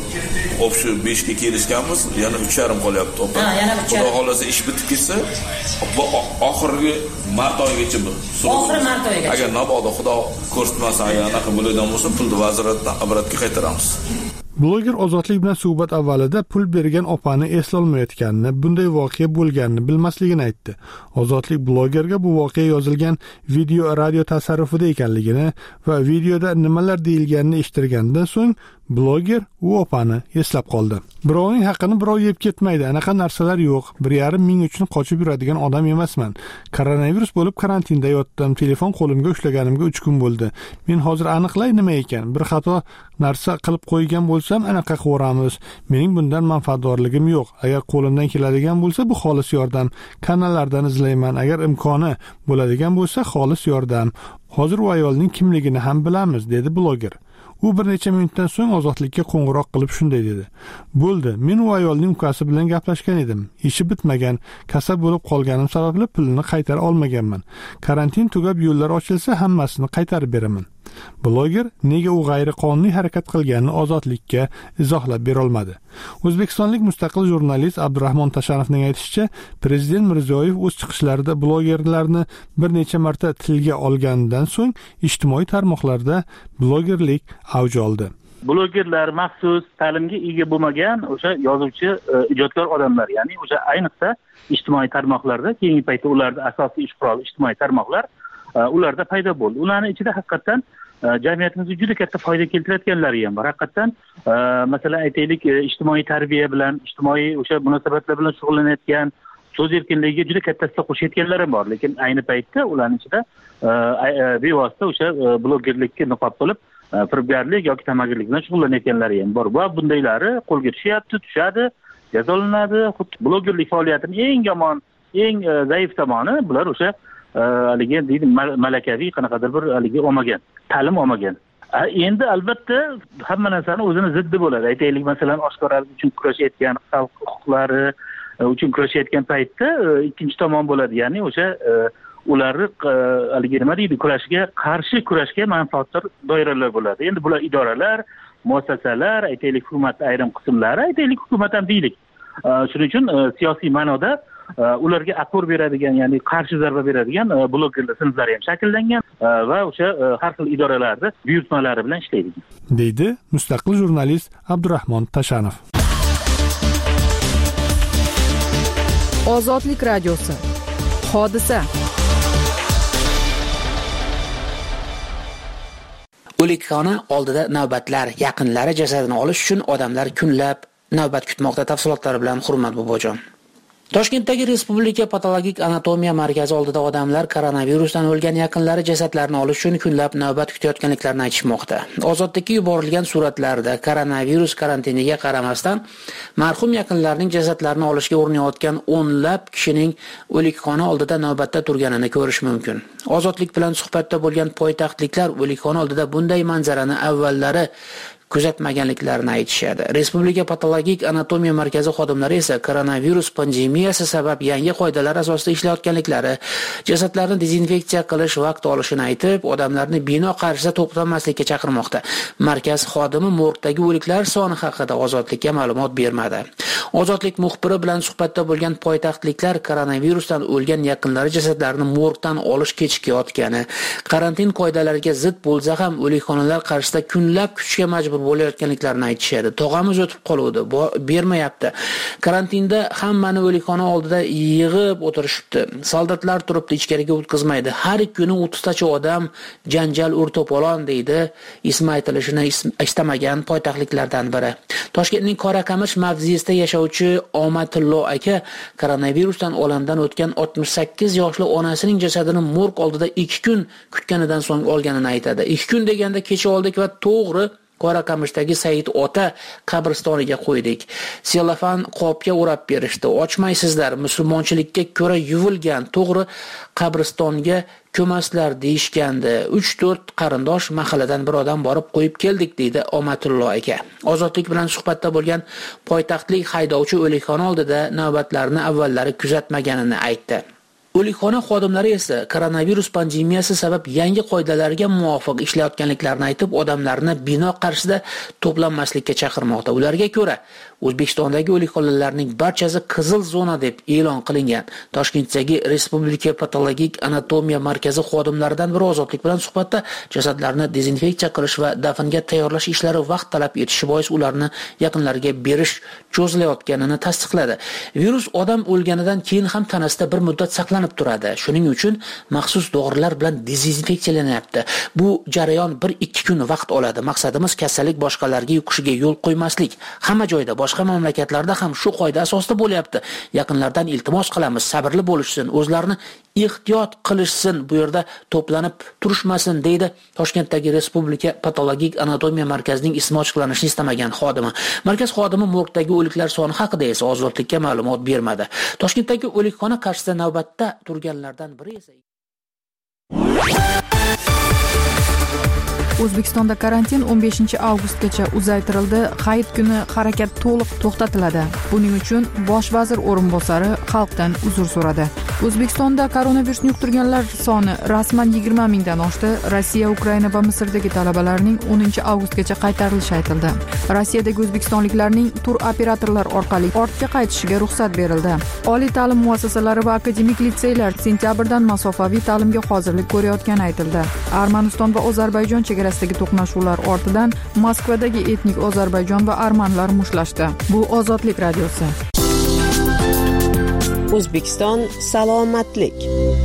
Hop shu besh ga kelishganmiz, yana uch yarim qolyapti. Ha, yana uch yarim. Xudo xolasa ish bitib ketsa, oxirgi mart oyigacha bu. Oxirgi mart oyigacha. Agar mabodo Xudo ko'rsatmasa, agar anaqa bo'ladigan bo'lsa, pulni vaziratdan obratga qaytaramiz. Bloger Ozodlik bilan suhbat avvalida pul bergan opani eslolmayotganini, bunday voqea bo'lganini bilmasligini aytdi. Ozodlik blogerga bu voqea yozilgan video radio tasarrufida ekanligini va videoda nimalar deyilganini eshittirgandan so'ng bloger u opani eslab qoldi. Birovning haqqini birov yeb ketmaydi. Anaqa narsalar yo'q. bir yarim ming uchun qochib yuradigan odam emasman. Koronavirus bo'lib karantinda yotdim. Telefon qo'limga ushlaganimga uch kun bo'ldi. Men hozir aniqlay nima ekan. Bir xato narsa qilib qo'ygan bo'lsam anaqa qilamiz. Mening bundan manfaatdorligim yo'q. Agar qo'limdan keladigan bo'lsa bu xolis yordam. Kanallardan izlayman. Agar imkoni bo'ladigan bo'lsa xolis yordam. Hozir u ayolning kimligini ham bilamiz, dedi bloger. U bir necha minutdan so'ng Ozodlikka qo'ng'iroq qilib shunday dedi. Bo'ldi, men u ayolning ukasi bilan gaplashgan edim. Ishi bitmagan, kasal bo'lib qolganim sababli pulini qaytara olmaganman. Karantin tugab yo'llar ochilsa hammasini qaytarib beraman. Bloger nega u g'ayriqonuniy harakat qilganini Ozodlikka izohlab bera olmadi. O'zbekistonlik mustaqil jurnalist Abdurahmon Tashanovning aytishicha, Prezident Mirziyoyev o'z chiqishlarida blogerlarni bir necha marta tilga olganidan so'ng ijtimoiy tarmoqlarda blogerlik avj oldi. Blogerlar maxsus ta'limga ega bo'lmagan o'sha yozuvchi, ijodkor odamlar, ya'ni o'sha ayniqsa ijtimoiy tarmoqlarda, keyingi paytda ularda asosiy ish quroli ijtimoiy tarmoqlar ularda paydo bo'ldi. Ularning ichida haqiqatan jamiyatimizga juda katta foyda keltirayotganlari ham bor. Haqiqatan masalan aytaylik, ijtimoiy tarbiya bilan, ijtimoiy o'sha munosabatlar bilan shug'ullanayotgan, so'z erkinligiga juda katta hissa qo'shayotganlar ham bor. Lekin ayni paytda ularning ichida bevosita o'sha blogerlikka niqob qilib firibgarlik yoki tamagirlik bilan shug'ullanayotganlari ham bor. Va bundaylari qo'lga tushyapti, tushadi, jazolanadi. Xuddi blogerlik faoliyatining eng yomon, eng zaif tomoni bular o'sha haligi deydi malakaviy qanaqadir bir haligi olmagan, ta'lim olmagan. Endi albatta hamma narsani o'zini ziddi bo'ladi. Aytaylik, masalan, oshkoralik uchun kurashayotgan, xalq huquqlari uchun kurashayotgan paytda ikkinchi tomon bo'ladi. Ya'ni o'sha ularni haligi nima deydi, kurashga qarshi kurashga manfaatdor doiralar bo'ladi. Endi bular idoralar, muassasalar, aytaylik hukumat ayrim qismlari, aytaylik hukumat ham deylik. Shuning uchun siyosiy ma'noda ularga akor beradigan, ya'ni qarshi zarba beradigan blogerlar sinflari ham shakllangan va o'sha har xil idoralarda buyurtmalari bilan ishlaydi, deydi mustaqil jurnalist Abdurahmon Tashanov. Ozodlik radiosi. Hodisa. O'likxona oldida navbatlar, yaqinlari jasadini olish uchun odamlar kunlab navbat kutmoqda. Tafsilotlari bilan Hurmat Bobojon. Toshkentdagi Respublika patologik anatomiya markazi oldida odamlar koronavirusdan o'lgan yaqinlari jasadlarini olish uchun kunlab navbat kutayotganliklarini aytishmoqda. Ozodlikka yuborilgan suratlarda koronavirus karantiniga qaramasdan marhum yaqinlarining jasadlarini olishga urinayotgan o'nlab kishining o'likxona oldida navbatda turganini ko'rish mumkin. Ozodlik bilan suhbatda bo'lgan poytaxtliklar o'likxona oldida bunday manzarani avvallari kuzatmaganliklarini aytishadi. Respublika patologik anatomiya markazi xodimlari esa koronavirus pandemiyasi sabab yangi qoidalar asosida ishlayotganliklari, jasadlarni dezinfeksiya qilish vaqt olishini aytib, odamlarni bino qarshisida to'planmaslikka chaqirmoqda. Markaz xodimi morgdagi o'liklar soni haqida Ozodlikka ma'lumot bermadi. Ozodlik muxbiri bilan suhbatda bo'lgan poytaxtliklar koronavirusdan o'lgan yaqinlari jasadlarini morgdan olish kechikayotgani, karantin qoidalariga zid bo'lsa ham o'likxonalar qarshisida kunlab kutishga majbur bo'layotganliklarini aytishadi. Tog'amiz o'tib qoluvdi, bermayapti. Karantinda hammani o'likxona oldida yig'ib o'tirishibdi. Soldatlar turibdi, ichkariga o'tkazmaydi. Har kuni o'ttiztacha odam janjal ur-to'polon deydi. Ismi aytilishini istamagan poytaxtliklardan biri. Toshkentning Qoraqamish mavzesida yashovchi Omatillo aka koronavirusdan olamdan o'tgan oltmish sakkiz yoshli onasining jasadini morg oldida ikki kun kutganidan so'ng olganini aytadi. ikki kun deganda kecha oldik va to'g'ri Qoraqamishdagi Said ota qabristoniga qo'ydik. Selofan qopga o'rab berishdi. Ochmaysizlar, musulmonchilikka ko'ra yuvilgan, to'g'ri qabristonga ko'maslar deyishgandi. uch to'rt qarindosh mahalladan bir odam borib qo'yib keldik, deydi Omatullo aka. Ozodlik bilan suhbatda bo'lgan poytaxtlik haydovchi o'likxona oldida navbatlarni avvallari kuzatmaganini aytdi. O'likxona xodimlari esa koronavirus pandemiyasi sabab yangi qoidalarga muvofiq ishlayotganliklarini aytib, odamlarni bino qarshisida to'planmaslikka chaqirmoqda. Ularga ko'ra, O'zbekistondagi o'lik qolganlarning barchasi qizil zona deb e'lon qilingan. Toshkentdagi Respublika patologik anatomiya markazi xodimlaridan biri Ozodlik bilan suhbatda jasadlarni dezinfeksiya qilish va dafnga tayyorlash ishlari vaqt talab etishi bois ularni yaqinlariga berish cho'zilayotganini tasdiqladi. Virus odam o'lganidan keyin ham tanasida bir muddat saqlanib turadi. Shuning uchun maxsus dorilar bilan dezinfeksiyalanyapti. Bu jarayon bir ikki kun vaqt oladi. Maqsadimiz kasallik boshqalarga yuqishiga yo'l qo'ymaslik. Hamma joyda, boshqa mamlakatlarda ham shu qoida asosida bo'lyapti. Yaqinlardan iltimos qilamiz, sabrli bo'lishsin, o'zlarini ehtiyot qilishsin, bu yerda to'planib turishmasin, deydi Toshkentdagi Respublika patologik anatomiya markazining ismi ochiqlanishini istamagan xodimi. Markaz xodimi morgdagi o'liklar soni haqida esa Ozodlikka ma'lumot bermadi. Toshkentdagi o'likxona qarshisida navbatda turganlardan biri esa O'zbekistonda karantin o'n beshinchi avgustgacha uzaytirildi. Hayit kuni harakat to'liq to'xtatiladi. Buning uchun bosh vazir o'rinbosari xalqdan uzr so'radi. O'zbekistonda koronavirusni yuqtirganlar soni rasman yigirma mingdan oshdi. Rossiya, Ukraina va Misrdagi talabalarning o'ninchi avgustgacha qaytarilishi aytildi. Rossiyadagi o'zbekistonliklarning tur operatorlar orqali ortga qaytishiga ruxsat berildi. Oliy ta'lim muassasalari va akademik litseylar sentyabrdan masofaviy ta'limga hozirlik ko'rayotgani aytildi. Armaniston va Ozarbayjon chegarasidagi to'qnashuvlar ortidan Moskvadagi etnik Ozarbayjon va armanlar mushtlashdi. Bu Ozodlik radiosi. O'zbekiston salomatlik.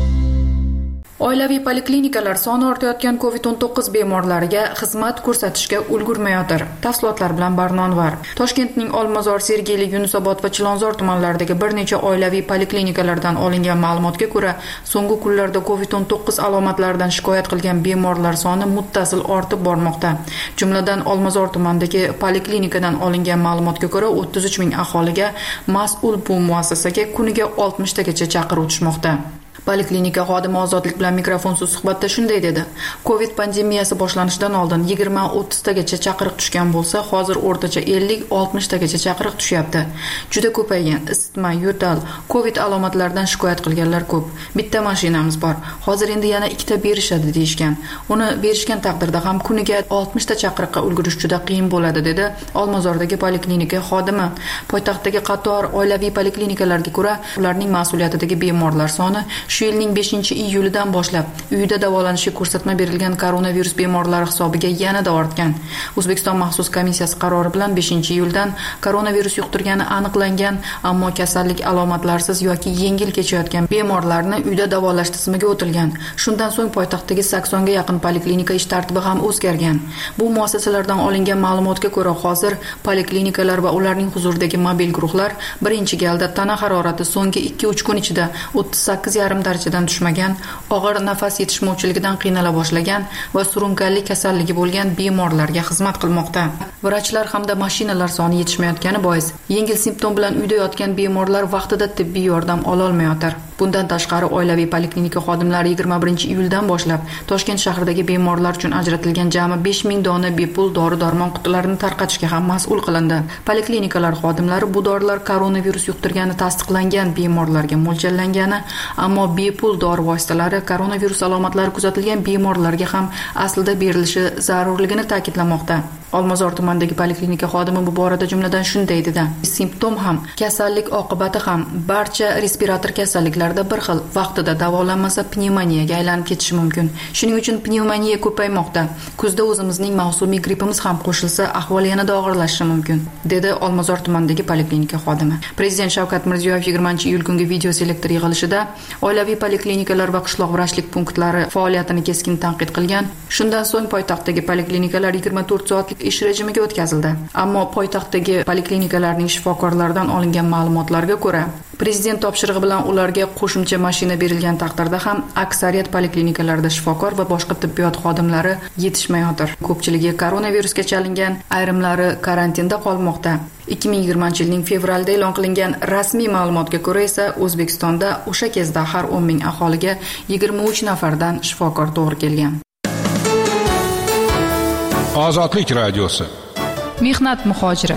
Oilaviy poliklinikalar soni ortayotgan covid o'n to'qqiz bemorlariga xizmat ko'rsatishga ulgurmayotir. Tafsilotlar bilan Barnonvar. Toshkentning Olmazor, Sergeli, Yunusobod va Chilonzor tumanlaridagi bir necha oilaviy poliklinikalardan olingan ma'lumotga ko'ra, so'nggi kunlarda covid o'n to'qqiz alomatlaridan shikoyat qilgan bemorlar soni muttasil ortib bormoqda. Jumladan Olmazor tumanidagi poliklinikadan olingan ma'lumotga ko'ra, o'ttiz uch ming aholiga mas'ul bu muassasaga kuniga oltmishtagacha chaqirib o'tishmoqda. Poliklinika xodimi Ozodlik bilan mikrofonsiz suhbatda shunday dedi. Covid pandemiyasi boshlanishidan oldin yigirma o'ttiz tagacha chaqiriq tushgan bo'lsa, hozir o'rtacha ellik oltmish tagacha chaqiriq tushyapti. Juda ko'paygan. Isitma, yo'tal, Covid alomatlaridan shikoyat qilganlar ko'p. Bitta mashinamiz bor. Hozir endi yana ikkita berishadi deyishgan. Uni berishgan taqdirda ham kuniga oltmishta chaqiriqqa ulgurish juda qiyin bo'ladi, dedi Olmazordagi poliklinika xodimi. Poytaxtdagi qator oilaviy poliklinikalarga ko'ra, ularning mas'uliyatidagi bemorlar soni shu yilning beshinchi iyulidan boshlab uyda davolanishga ko'rsatma berilgan koronavirus bemorlari hisobiga yanada ortgan. O'zbekiston maxsus komissiyasi qarori bilan beshinchi iyuldan koronavirus yuqtirgani aniqlangan, ammo kasallik alomatlarsiz yoki yengil kechayotgan bemorlarni uyda davolash tizimiga o'tilgan. Shundan so'ng poytaxtdagi saksonga yaqin poliklinika ish tartibi ham o'zgargan. Bu muassasalardan olingan ma'lumotga ko'ra, hozir poliklinikalar va ularning huzuridagi mobil guruhlar birinchi galda tana harorati so'nggi ikki uch kun ichida o'ttiz sakkiz yarim darajadan tushmagan, og'ir nafas yetishmovchiligidan qiynala boshlagan va surunkali kasalligi bo'lgan bemorlarga xizmat qilmoqda. Vrachlar hamda mashinalar soni yetishmayotgani bois yengil simptom bilan uyda yotgan bemorlar vaqtida tibbiy yordam ola olmayotir. Bundan tashqari oilaviy poliklinika xodimlari yigirma birinchi iyuldan boshlab Toshkent shahridagi bemorlar uchun ajratilgan jami besh ming dona bepul dori-darmon qutilarini tarqatishga ham mas'ul qilindi. Poliklinikalar xodimlari bu dorilar koronavirus yuqtirgani tasdiqlangan bemorlarga mo'ljallangani, ammo bepul dori vositalari koronavirus alomatlari kuzatilgan bemorlarga ham aslida berilishi zarurligini ta'kidlamoqda. Olmazor tumanidagi poliklinika xodimi bu borada jumladan shunday dedi. Simptom ham, kasallik oqibati ham barcha respirator kasalliklarda bir xil. Vaqtida davolanmasa pnevmoniyaga aylanib ketishi mumkin. Shuning uchun pnevmoniya ko'paymoqda. Kuzda o'zimizning mavsumiy grippimiz ham qo'shilsa, ahvol yanada og'irlashishi mumkin, dedi Olmazor tumanidagi poliklinika xodimi. Prezident Shavkat Mirziyoyev yigirmanchi iyul kungi video selektor yig'ilishida oilaviy poliklinikalar va qishloq vrachlik punktlari faoliyatini keskin tanqid qilgan. Shundan so'ng poytaxtdagi poliklinikalar yigirma to'rt soatlik ish rejimiga o'tkazildi. Ammo poytaxtdagi poliklinikalarning shifokorlaridan olingan ma'lumotlarga ko'ra, prezident topshirig'i bilan ularga qo'shimcha mashina berilgan taqdirda ham aksariyat poliklinikalarda shifokor va boshqa tibbiyot xodimlari yetishmayotir. Ko'pchiligi koronavirusga chalingan, ayrimlari karantinda qolmoqda. ikki ming yigirmanchi yilning fevralda e'lon qilingan rasmiy ma'lumotga ko'ra esa O'zbekistonda o'sha kezda har o'n ming aholiga yigirma uch nafardan shifokor to'g'ri kelgan. Ozodlik radiosi. Mehnat muhojiri.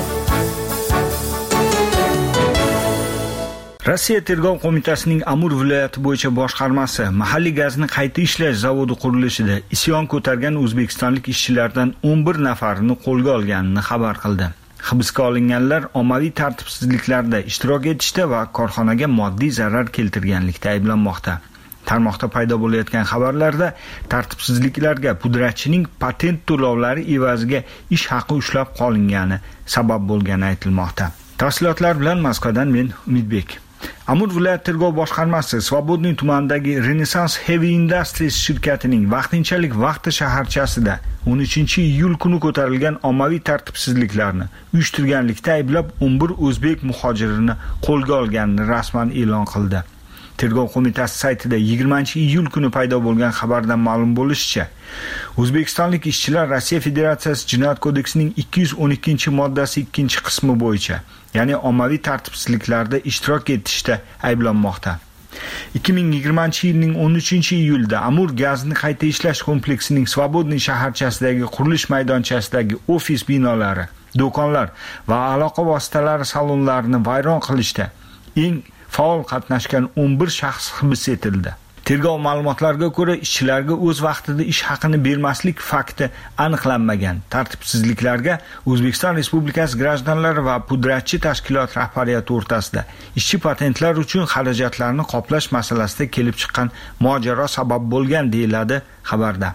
Rossiya tergov qo'mitasining Amur viloyati bo'yicha boshqarmasi mahalliy gazni qayta ishlash zavodi qurilishida isyon ko'targan o'zbekistonlik ishchilardan o'n bir nafarini qo'lga olganini xabar qildi. Hibsga olinganlar ommaviy tartibsizliklarda ishtirok etishda va korxonaga moddiy zarar keltirganlikda ayblanmoqda. Tarmoqda paydo bo'layotgan xabarlarda tartibsizliklarga pudratchining patent to'lovlari evaziga ish haqi ushlab qolingani sabab bo'lgani aytilmoqda. Tafsilotlar bilan Moskvadan men Umidbek. Amur viloyat tergov boshqarmasi Svobodniy tumanidagi Renaissance Heavy Industries shirkatining vaqtinchalik vaqti shaharchasida o'n uchinchi iyul kuni ko'tarilgan ommaviy tartibsizliklarni uyushtirganlikda ayblab o'n bir o'zbek muhojirini qo'lga olganini rasman e'lon qildi. Tergov qo'mitasi saytida yigirmanchi iyul kuni paydo bo'lgan xabardan ma'lum bo'lishicha, O'zbekistonlik ishchilar Rossiya Federatsiyasi Jinoyat kodeksining ikki yuz o'n ikkinchi moddasi ikkinchi qismi bo'yicha, ya'ni ommaviy tartibsizliklarda ishtirok etishda ayblanmoqda. ikki ming yigirmanchi yilning o'n uchinchi iyulda Amur gazni qayta ishlash kompleksining Svobodniy shaharchasidagi qurilish maydonchasidagi ofis binolari, do'konlar va aloqa vositalari salonlarini vayron qilishda eng faol qatnashgan o'n bir shaxs hibs etildi. Tergov ma'lumotlariga ko'ra, ishchilarga o'z vaqtida ish haqini bermaslik fakti aniqlanmagan. Tartibsizliklarga O'zbekiston Respublikasi grajdanlari va pudratchi tashkilot rahbariyati o'rtasida ishchi patentlar uchun xarajatlarni qoplash masalasida kelib chiqqan mojaro sabab bo'lgan deyiladi xabarda.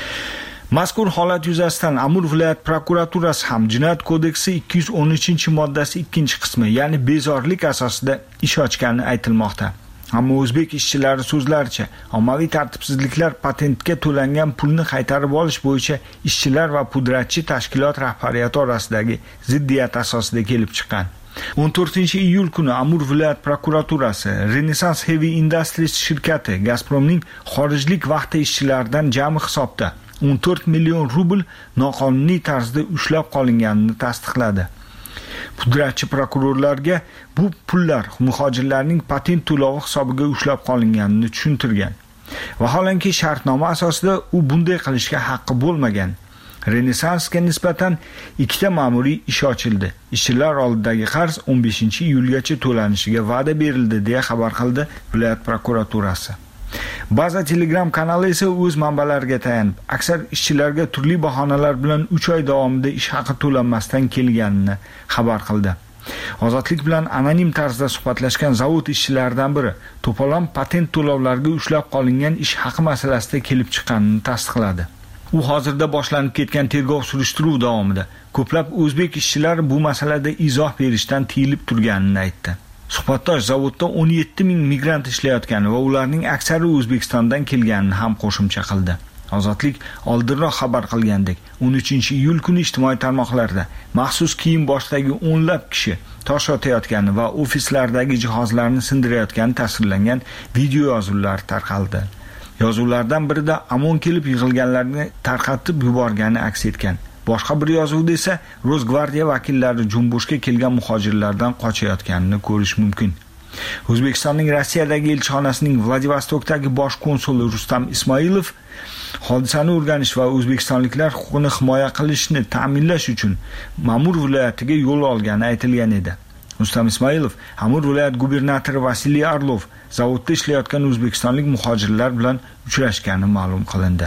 Mazkur holat yuzasidan Amur viloyat prokuraturasi ham Jinoyat kodeksi ikki yuz o'n uchinchi moddasi ikkinchi qismi, ya'ni bezorilik asosida ish ochgani aytilmoqda. Ammo o'zbek ishchilari so'zlaricha, ommaviy tartibsizliklar patentga to'langan pulni qaytarib olish bo'yicha ishchilar va pudratchi tashkilot rahbariyati orasidagi ziddiyat asosida kelib chiqqan. o'n to'rtinchi iyul kuni Amur viloyat prokuraturasi Renaissance Heavy Industries shirkati Gazpromning xorijlik vaqti ishchilaridan jami hisobda o'n to'rt million rubl noqonuniy tarzda ushlab qolinganini tasdiqladi. Pudratchi prokurorlarga bu pullar muhojirlarning patent to'lovi hisobiga ushlab qolinganini tushuntirgan. Vaholanki shartnoma asosida u bunday qilishga haqqi bo'lmagan. Renessansga nisbatan ikkita ma'muriy ish ochildi. Ishchilar oldidagi qarz o'n beshinchi iyulgacha to'lanishiga va'da berildi deya xabar qildi viloyat prokuraturasi. Ba'zi Telegram kanali esa o'z manbalariga tayanib, aksar ishchilarga turli bahonalar bilan uch oy davomida ish haqi to'lanmasdan kelganini xabar qildi. Ozodlik bilan anonim tarzda suhbatlashgan zavod ishchilaridan biri to'polon patent to'lovlariga ushlab qolingan ish haqi masalasida kelib chiqqanini tasdiqladi. U hozirda boshlanib ketgan tergov surishtiruv davomida ko'plab o'zbek ishchilar bu masalada izoh berishdan tiyilib turganini aytdi. Suhbatdosh zavodda o'n yetti ming migrant ishlayotgani va ularning aksari O'zbekistondan kelganini ham qo'shimcha qildi. Ozodlik oldinroq xabar qilgandek, o'n uchinchi iyul kuni ijtimoiy tarmoqlarda maxsus kiyim boshidagi o'nlab kishi tosh otayotgani va ofislardagi jihozlarni sindirayotgani tasvirlangan video yozuvlar tarqaldi. Yozuvlardan birida Amon kelib yig'ilganlarni tarqatib yuborgani aks etgan. Boshqa bir yozuvda esa Rosgvardiya vakillari Jumboshga kelgan muhojirlardan qochayotganini ko'rish mumkin. O'zbekistonning Rossiyadagi elchixonasining Vladivostokdagi bosh konsuli Rustam Ismoilov hodisani o'rganish va o'zbekistonliklar huquqini himoya qilishni ta'minlash uchun Amur viloyatiga yo'l olgani aytilgan edi. Rustam Ismoilov Amur viloyat gubernatori Vasiliy Arlov zavodda ishlayotgan o'zbekistonlik muhojirlar bilan uchrashgani ma'lum qilindi.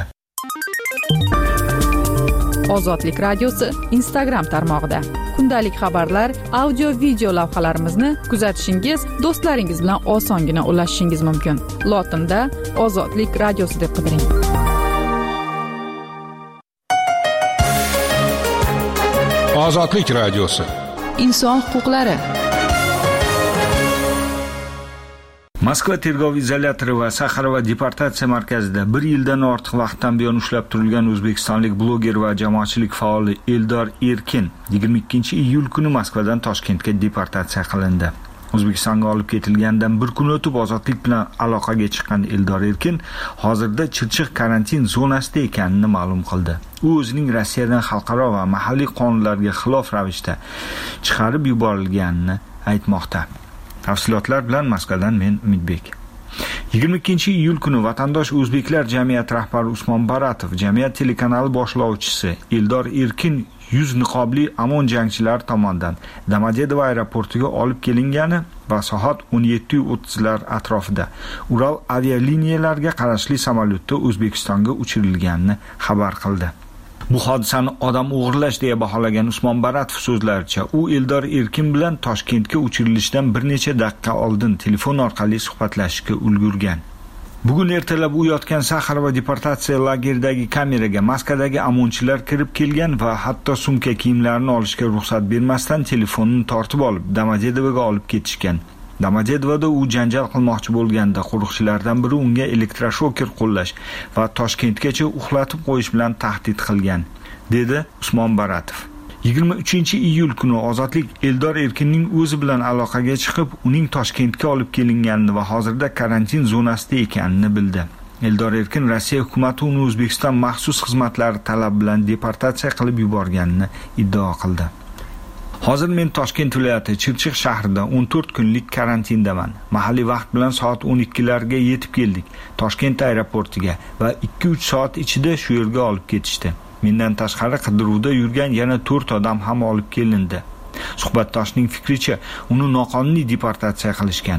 Ozodlik radiosi Instagram tarmog'ida kundalik xabarlar, audio video lavhalarimizni kuzatishingiz, do'stlaringiz bilan osongina ulashishingiz mumkin. Lotinda Ozodlik radiosi deb qidiring. Ozodlik radiosi. Inson huquqlari. Moskva tergov izolyatori va Saxarova deportatsiya markazida bir yildan ortiq vaqtdan buyon ushlab turilgan o'zbekistonlik bloger va jamoatchilik faoli Eldor Erkin yigirma ikkinchi iyul kuni Moskvadan Toshkentga deportatsiya qilindi. O'zbekistonga olib ketilgandan bir kun o'tib ozodlik bilan aloqaga chiqqan Eldor Erkin hozirda Chirchiq karantin zonasida ekanini ma'lum qildi. U o'zining Rossiyadan xalqaro va mahalliy qonunlarga xilof ravishda chiqarib yuborilganini aytmoqda. Tafsilotlar bilan Moskvadan men Umidbek. yigirma ikkinchi iyul kuni vatandosh o'zbeklar jamiyati rahbari Usmon Baratov jamiyat telekanali boshlovchisi Eldor Erkin yuz niqobli Amon jangchilar tomonidan Domodedovo aeroportiga olib kelingani va soat o'n yetti o'ttizlar atrofida Ural avialiniyalariga qarashli samolyotda O'zbekistonga uchirilganini xabar qildi. Bu hodisani odam o'g'irlash deya baholagan Usmon Baratov so'zlaricha, u Eldor Erkin bilan Toshkentga uchirilishdan bir necha daqiqa oldin telefon orqali suhbatlashishga ulgurgan. Bugun ertalab u yotgan Saxarova deportatsiya lageridagi kameraga Moskvadagi amonchilar kirib kelgan va hatto sumka kiyimlarini olishga ruxsat bermasdan telefonni tortib olib Domodedovaga olib ketishgan. Domodedovada u janjal qilmoqchi bo'lganda qo'riqchilardan biri unga elektroshoker qo'llash va Toshkentgacha uxlatib qo'yish bilan tahdid qilgan, dedi Usmon Baratov. yigirma uchinchi iyul kuni Ozodlik Eldor Erkinning o'zi bilan aloqaga chiqib, uning Toshkentga olib kelinganini va hozirda karantin zonasida ekanini bildi. Eldor Erkin Rossiya hukumati uni O'zbekiston maxsus xizmatlari talab bilan deportatsiya qilib yuborganini iddao qildi. Hozir men Toshkent viloyati Chirchiq shahrida o'n to'rt kunlik karantindaman. Mahalliy vaqt bilan soat o'n ikkilarga yetib keldik Toshkent aeroportiga va ikki uch soat ichida shu yerga olib ketishdi. Mendan tashqari qidiruvda yurgan yana to'rt odam ham olib kelindi. Suhbatdoshning fikricha, uni noqonuniy deportatsiya qilishgan.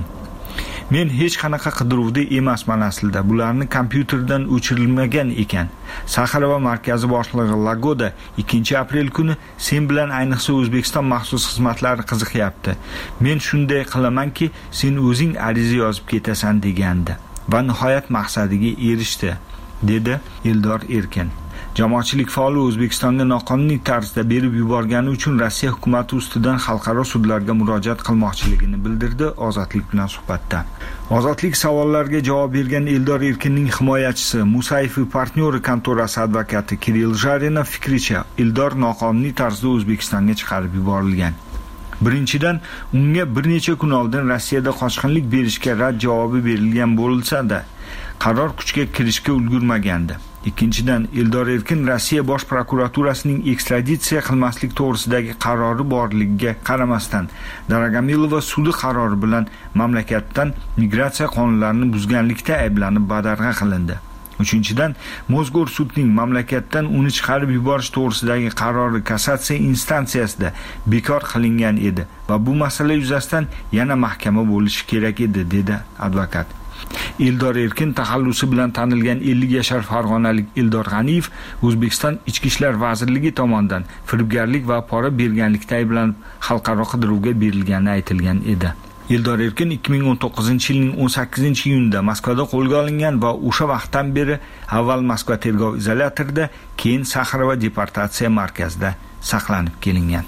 Men hech qanaqa qidiruvda emasman aslida. Bularni kompyuterdan o'chirilmagan ekan. Saxarova markazi boshlig'i Lagoda ikkinchi aprel kuni sen bilan ayniqsa O'zbekiston maxsus xizmatlari qiziqyapti. Men shunday qilamanki, sen o'zing ariza yozib ketasan degandi va nihoyat maqsadiga erishdi, dedi Eldor Erkin. Jamoatchilik faoli O'zbekistonga noqonuniy tarzda berib yuborgani uchun Rossiya hukumati ustidan xalqaro sudlarga murojaat qilmoqchiligini bildirdi Ozodlik bilan suhbatda. Ozodlik savollarga javob bergan Eldor Erkinning himoyachisi Musayev partnyori kontorasi advokati Kirill Jarinov fikricha, Eldor noqonuniy tarzda O'zbekistonga chiqarib yuborilgan. Birinchidan, unga bir necha kun oldin Rossiyada qochqinlik berishga rad javobi berilgan bo'lsa-da, qaror kuchga kirishga ulgurmagandi. Ikkinchidan, Eldor Erkin Rossiya bosh prokuraturasining ekstraditsiya qilmaslik to'g'risidagi qarori borligiga qaramasdan, Daragomilova sudi qarori bilan mamlakatdan migratsiya qonunlarini buzganlikda ayblanib badarg'a qilindi. Uchinchidan, Mozgor sudning mamlakatdan uni chiqarib yuborish to'g'risidagi qarori kassatsiya instansiyasida bekor qilingan edi va bu masala yuzasidan yana mahkama bo'lishi kerak edi, dedi advokat. Eldor Erkin taxallusi bilan tanilgan ellik yashar farg'onalik Eldor G'aniyev O'zbekiston Ichki ishlar vazirligi tomonidan firibgarlik va pora berganlikda ayblanib xalqaro qidiruvga berilgani aytilgan edi. Eldor Erkin ikki ming o'n to'qqizinchi yilning o'n sakkizinchi iyunida Moskvada qo'lga olingan va o'sha vaqtdan beri avval Moskva tergov izolyatorida, keyin Saxarova deportatsiya markazida saqlanib kelingan.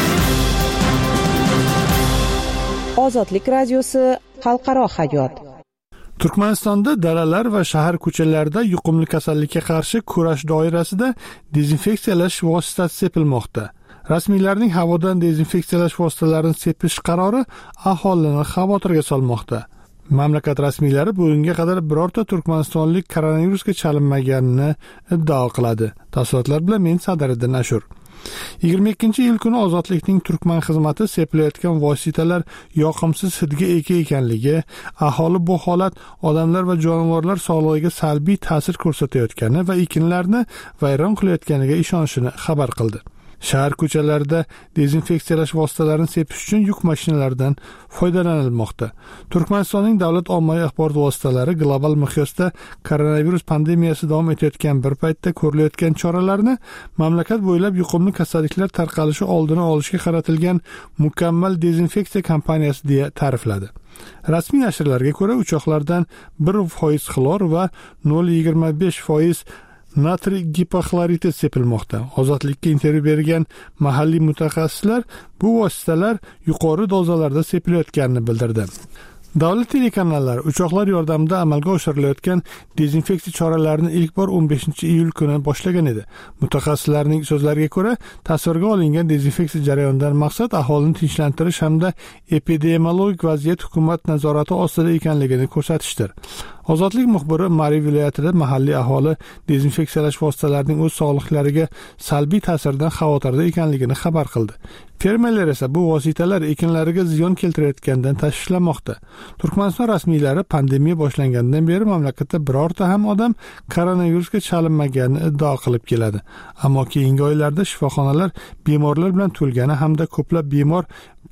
Ozodlik radiosi xalqaro hayot. Turkmanistonda dalalar va shahar ko'chalarida yuqumli kasallikka qarshi kurash doirasida dezinfeksiyalash vositasi sepilmoqda. Rasmiylarning havodan dezinfeksiyalash vositalarini sepish qarori aholini xavotirga solmoqda. Mamlakat rasmiylari bugunga qadar birorta turkmanistonlik koronavirusga chalinmaganini iddao qiladi. Tafsilotlar bilan men Sadiriddin Ashur. yigirma ikkinchi iyul kuni Ozodlikning Turkman xizmati sepilayotgan vositalar yoqimsiz hidga ega ekanligi, aholi bu holat odamlar va jonivorlar sog'lig'iga salbiy ta'sir ko'rsatayotgani va ekinlarni vayron qilayotganiga ishonishini xabar qildi. Shahar ko'chalarida dezinfeksiyalash vositalarini sepish uchun yuk mashinalaridan foydalanilmoqda. Turkmanistonning davlat ommaviy axborot vositalari global miqyosda koronavirus pandemiyasi davom etayotgan bir paytda ko'rilayotgan choralarni mamlakat bo'ylab yuqumli kasalliklar tarqalishi oldini olishga qaratilgan mukammal dezinfeksiya kampaniyasi deya ta'rifladi. Rasmiy nashrlarga ko'ra, uchoqlardan bir foiz xlor va nol virgul yigirma besh foiz natriy gipoxloridi sepilmoqda. Ozodlikka intervyu bergan mahalliy mutaxassislar bu vositalar yuqori dozalarda sepilayotganini bildirdi. Davlat telekanallari uchoqlar yordamida amalga oshirilayotgan dezinfeksiya choralarini ilk bor o'n beshinchi iyul kuni boshlagan edi. Mutaxassislarning so'zlariga ko'ra, tasvirga olingan dezinfeksiya jarayonidan maqsad aholini tinchlantirish hamda epidemiologik vaziyat hukumat nazorati ostida ekanligini ko'rsatishdir. Ozodlik muxbiri Mari viloyatida mahalliy aholi dezinfeksiyalash vositalarining o'z sog'liqlariga salbiy ta'sirdan xavotirda ekanligini xabar qildi. Fermerlar esa bu vositalar ekinlariga ziyon keltirayotganidan tashvishlanmoqda. Turkmaniston rasmiylari pandemiya boshlangandan beri mamlakatda birorta ham odam koronavirusga chalinmaganini iddao qilib keladi. Ammo keyingi oylarda shifoxonalar bemorlar bilan to'lgani hamda ko'plab bemor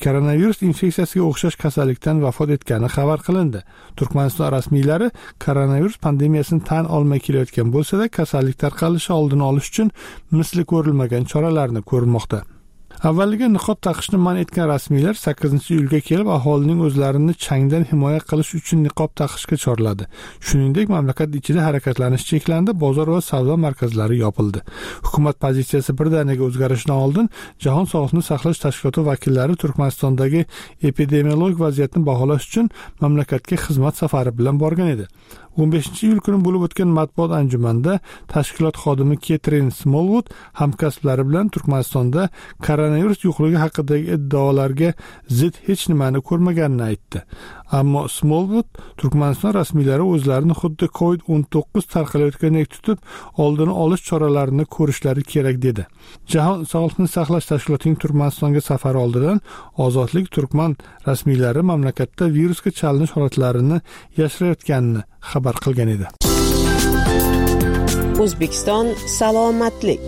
koronavirus infeksiyasiga o'xshash kasallikdan vafot etgani xabar qilindi. Turkmaniston rasmiylari koronavirus pandemiyasini tan olmay kelayotgan bo'lsa-da, kasallik tarqalishi oldini olish uchun misli ko'rilmagan choralarni ko'rmoqda. Avvaliga niqob taqishni man etgan rasmiylar sakkizinchi iyulga kelib aholining o'zlarini changdan himoya qilish uchun niqob taqishga chorladi. Shuningdek, mamlakat ichida harakatlanish cheklandi, bozor va savdo markazlari yopildi. Hukumat pozitsiyasi birdaniga o'zgarishidan oldin Jahon sog'liqni saqlash tashkiloti vakillari Turkmanistondagi epidemiologik vaziyatni baholash uchun mamlakatga xizmat safari bilan borgan edi. o'n beshinchi iyul kuni bo'lib o'tgan matbuot anjumanida tashkilot xodimi Ketrin Smolwood hamkasblari bilan Turkmanistonda koronavirus yo'qligi haqidagi iddaolarga zid hech nimani ko'rmaganini aytdi. Ammo Smolwood Turkmaniston rasmiylari o'zlarini xuddi covid o'n to'qqiz tarqalayotgandek tutib, oldini olish choralarini ko'rishlari kerak dedi. Jahon sog'liqni saqlash tashkilotining Turkmanistonga safari oldidan Ozodlik Turkman rasmiylari mamlakatda virusga chalinish holatlarini yashirayotganini xabar qilgan edi. O'zbekiston salomatlik.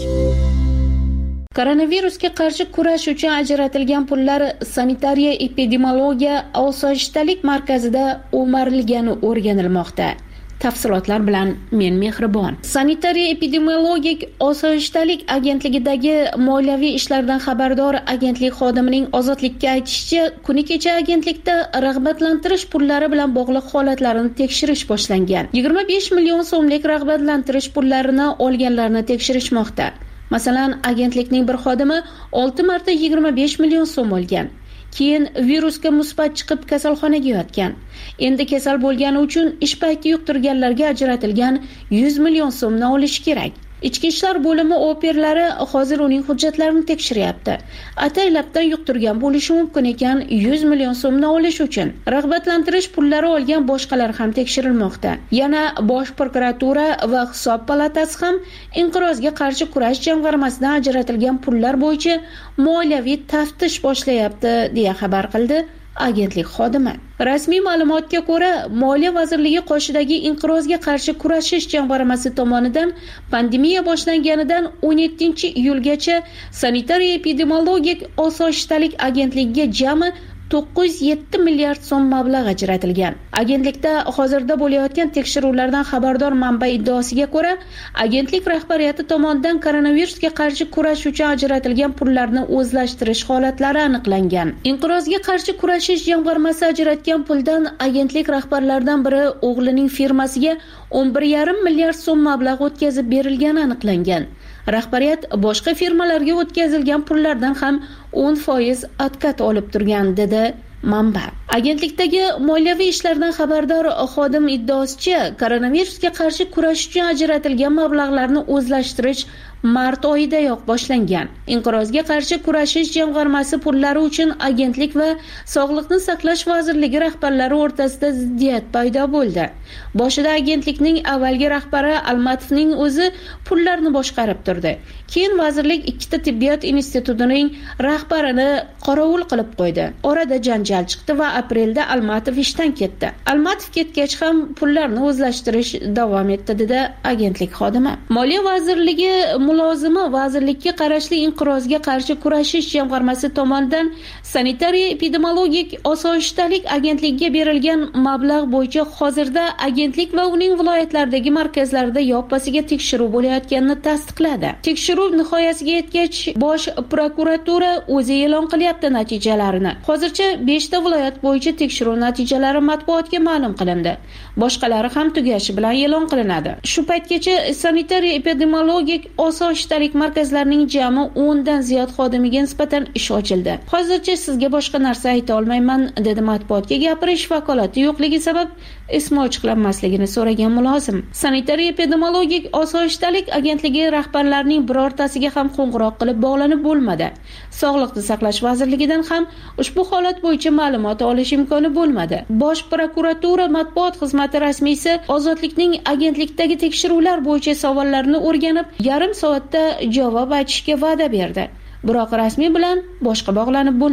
Koronavirusga qarshi kurash uchun ajratilgan pullar sanitariya epidemiologiya osoyishtalik markazida o'marilgani o'rganilmoqda. Tafsilotlar bilan men Mehribon. Sanitariya epidemiologik osoyishtalik agentligidagi moliyaviy ishlardan xabardor agentlik xodimining Ozodlikka aytishicha, kuni kecha agentlikda rag'batlantirish pullari bilan bog'liq holatlarni tekshirish boshlangan. yigirma besh million so'mlik rag'batlantirish pullarini olganlarni tekshirishmoqda. Masalan, agentlikning bir xodimi olti marta yigirma besh million so'm olgan. Keyin virusga musbat chiqib kasalxonaga yotgan. Endi kasal bo'lgani uchun ish payti yuqtirganlarga ajratilgan yuz million so'mni olish kerak. Ichki ishlar bo'limi operlari hozir uning hujjatlarini tekshiryapti. Ataylabdan yuqtirgan bo'lishi mumkin ekan yuz million so'mni olish uchun. Rag'batlantirish pullari olgan boshqalar ham tekshirilmoqda. Yana Bosh prokuratura va Hisob palatasi ham inqirozga qarshi kurash jamg'armasidan ajratilgan pullar bo'yicha moliyaviy taftish boshlayapti, deya xabar qildi agentlik xodimi. Rasmiy ma'lumotga ko'ra, Moliya vazirligi qoshidagi inqirozga qarshi kurashish jamg'armasi tomonidan pandemiya boshlanganidan o'n yettinchi iyulgacha sanitariya epidemiologik osoyishtalik agentligiga jami to'qqiz yuz yetti milliard so'm mablag' ajratilgan. Agentlikda hozirda bo'layotgan tekshiruvlardan xabardor manba iddaosiga ko'ra, agentlik rahbariyati tomonidan koronavirusga qarshi kurash uchun ajratilgan pullarni o'zlashtirish holatlari aniqlangan. Inqirozga qarshi kurashish jamg'armasi ajratgan puldan agentlik rahbarlaridan biri o'g'lining firmasiga o'n bir yarim milliard so'm mablag' o'tkazib berilgani aniqlangan. Rahbariyat boshqa firmalarga o'tkazilgan pullardan ham o'n foiz atkat olib turgan, dedi manba. Agentlikdagi moliyaviy ishlardan xabardor xodim iddaosicha, koronavirusga qarshi kurash uchun ajratilgan mablag'larni o'zlashtirish mart oyidayoq boshlangan. Inqirozga qarshi kurashish jamg'armasi pullari uchun agentlik va Sog'liqni saqlash vazirligi rahbarlari o'rtasida ziddiyat paydo bo'ldi. Boshida agentlikning avvalgi rahbari Almatovning o'zi pullarni boshqarib turdi. Keyin vazirlik ikkita tibbiyot institutining rahbarini qorovul qilib qo'ydi. Orada janjal chiqdi va aprelda Almatov ishdan ketdi. Almatov ketgach ham pullarni o'zlashtirish davom etdi, dedi agentlik xodimi. Moliya vazirligi mulozimi vazirlikka qarashli inqirozga qarshi kurashish jamg'armasi tomonidan sanitariya epidemiologik osoyishtalik agentligiga berilgan mablag' bo'yicha hozirda agentlik va uning viloyatlardagi markazlarida yoppasiga tekshiruv bo'layotganini tasdiqladi. Tekshiruv nihoyasiga yetgach, Bosh prokuratura o'zi e'lon qilyapti natijalarini. Hozircha besh ta viloyat bo'yicha tekshiruv natijalari matbuotga ma'lum qilindi. Boshqalari ham tugashi bilan e'lon qilinadi. Shu paytgacha sanitariya epidemiologik osoyishtalik markazlarining jami o'n dan ziyod xodimiga nisbatan ish ochildi. Hozircha sizga boshqa narsa ayta olmayman, dedi matbuotga gapirish vakolati yo'qligi sabab ismi ochiqlanmasligini so'ragan mulozim. Sanitariya epidemiologik osoyishtalik agentligi rahbarlarining birortasiga ham qo'ng'iroq qilib bog'lanib bo'lmadi. Sog'liqni saqlash vazirligidan ham ushbu holat bo'yicha ma'lumot olish imkoni bo'lmadi. Bosh prokuratura matbuot xizmati rasmiysi Ozodlikning agentlikdagi tekshiruvlar bo'yicha savollarni o'rganib, yarim soatda javob aytishga va'da berdi. Biroq rasmiy bilan boshqa bog'lanib bo'lmadi.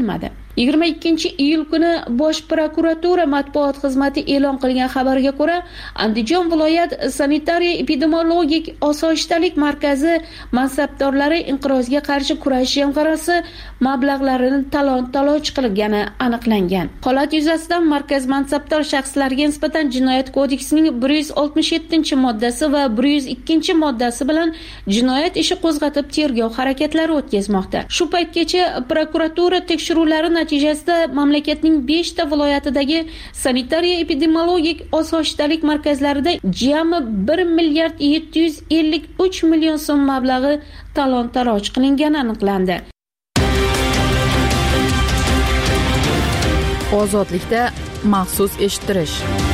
yigirma ikkinchi iyul kuni Bosh prokuratura matbuot xizmati e'lon qilgan xabarga ko'ra, Andijon viloyat sanitariya epidemiologik osoyishtalik markazi mansabdorlari inqirozga qarshi kurash jamg'armasi mablag'larini talon-taroj qilgani aniqlangan. Holat yuzasidan markaz mansabdor shaxslariga nisbatan Jinoyat kodeksining bir yuz oltmish yettinchi moddasi va bir yuz ikkinchi moddasi bilan jinoyat ishi qo'zg'atib tergov harakatlari o'tkazmoqda. Shu paytgacha prokuratura tekshiruvlari natijasida mamlakatning beshta viloyatidagi sanitariya epidemiologik osoyishtalik markazlarida jami bir milliard yetti yuz ellik uch million so'm mablag'i talon-taroj qilingani aniqlandi. Ozodlikda maxsus eshittirish.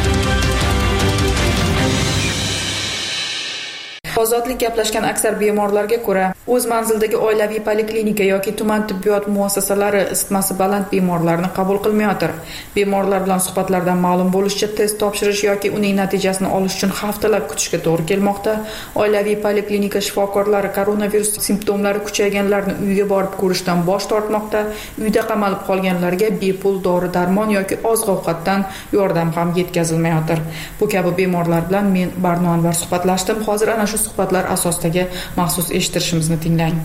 Ozodlik gaplashgan aksar bemorlarga ko'ra, o'z manzildagi oilaviy poliklinika yoki tuman tibbiyot muassasalari isitmasi baland bemorlarni qabul qilmayotir. Bemorlar bilan suhbatlardan ma'lum bo'lishicha, test topshirish yoki uning natijasini olish uchun haftalab kutishga to'g'ri kelmoqda. Oilaviy poliklinika shifokorlari koronavirus simptomlari kuchayganlarni uyga borib ko'rishdan bosh tortmoqda. Uyda qamalib qolganlarga bepul dori-darmon yoki oziq-ovqatdan yordam ham yetkazilmayotir. Bu kabi bemorlar bilan men Barno Anvar suhbatlashdim. Hozir ana shu suhbatlar asosidagi maxsus eshittirishimizni tinglang.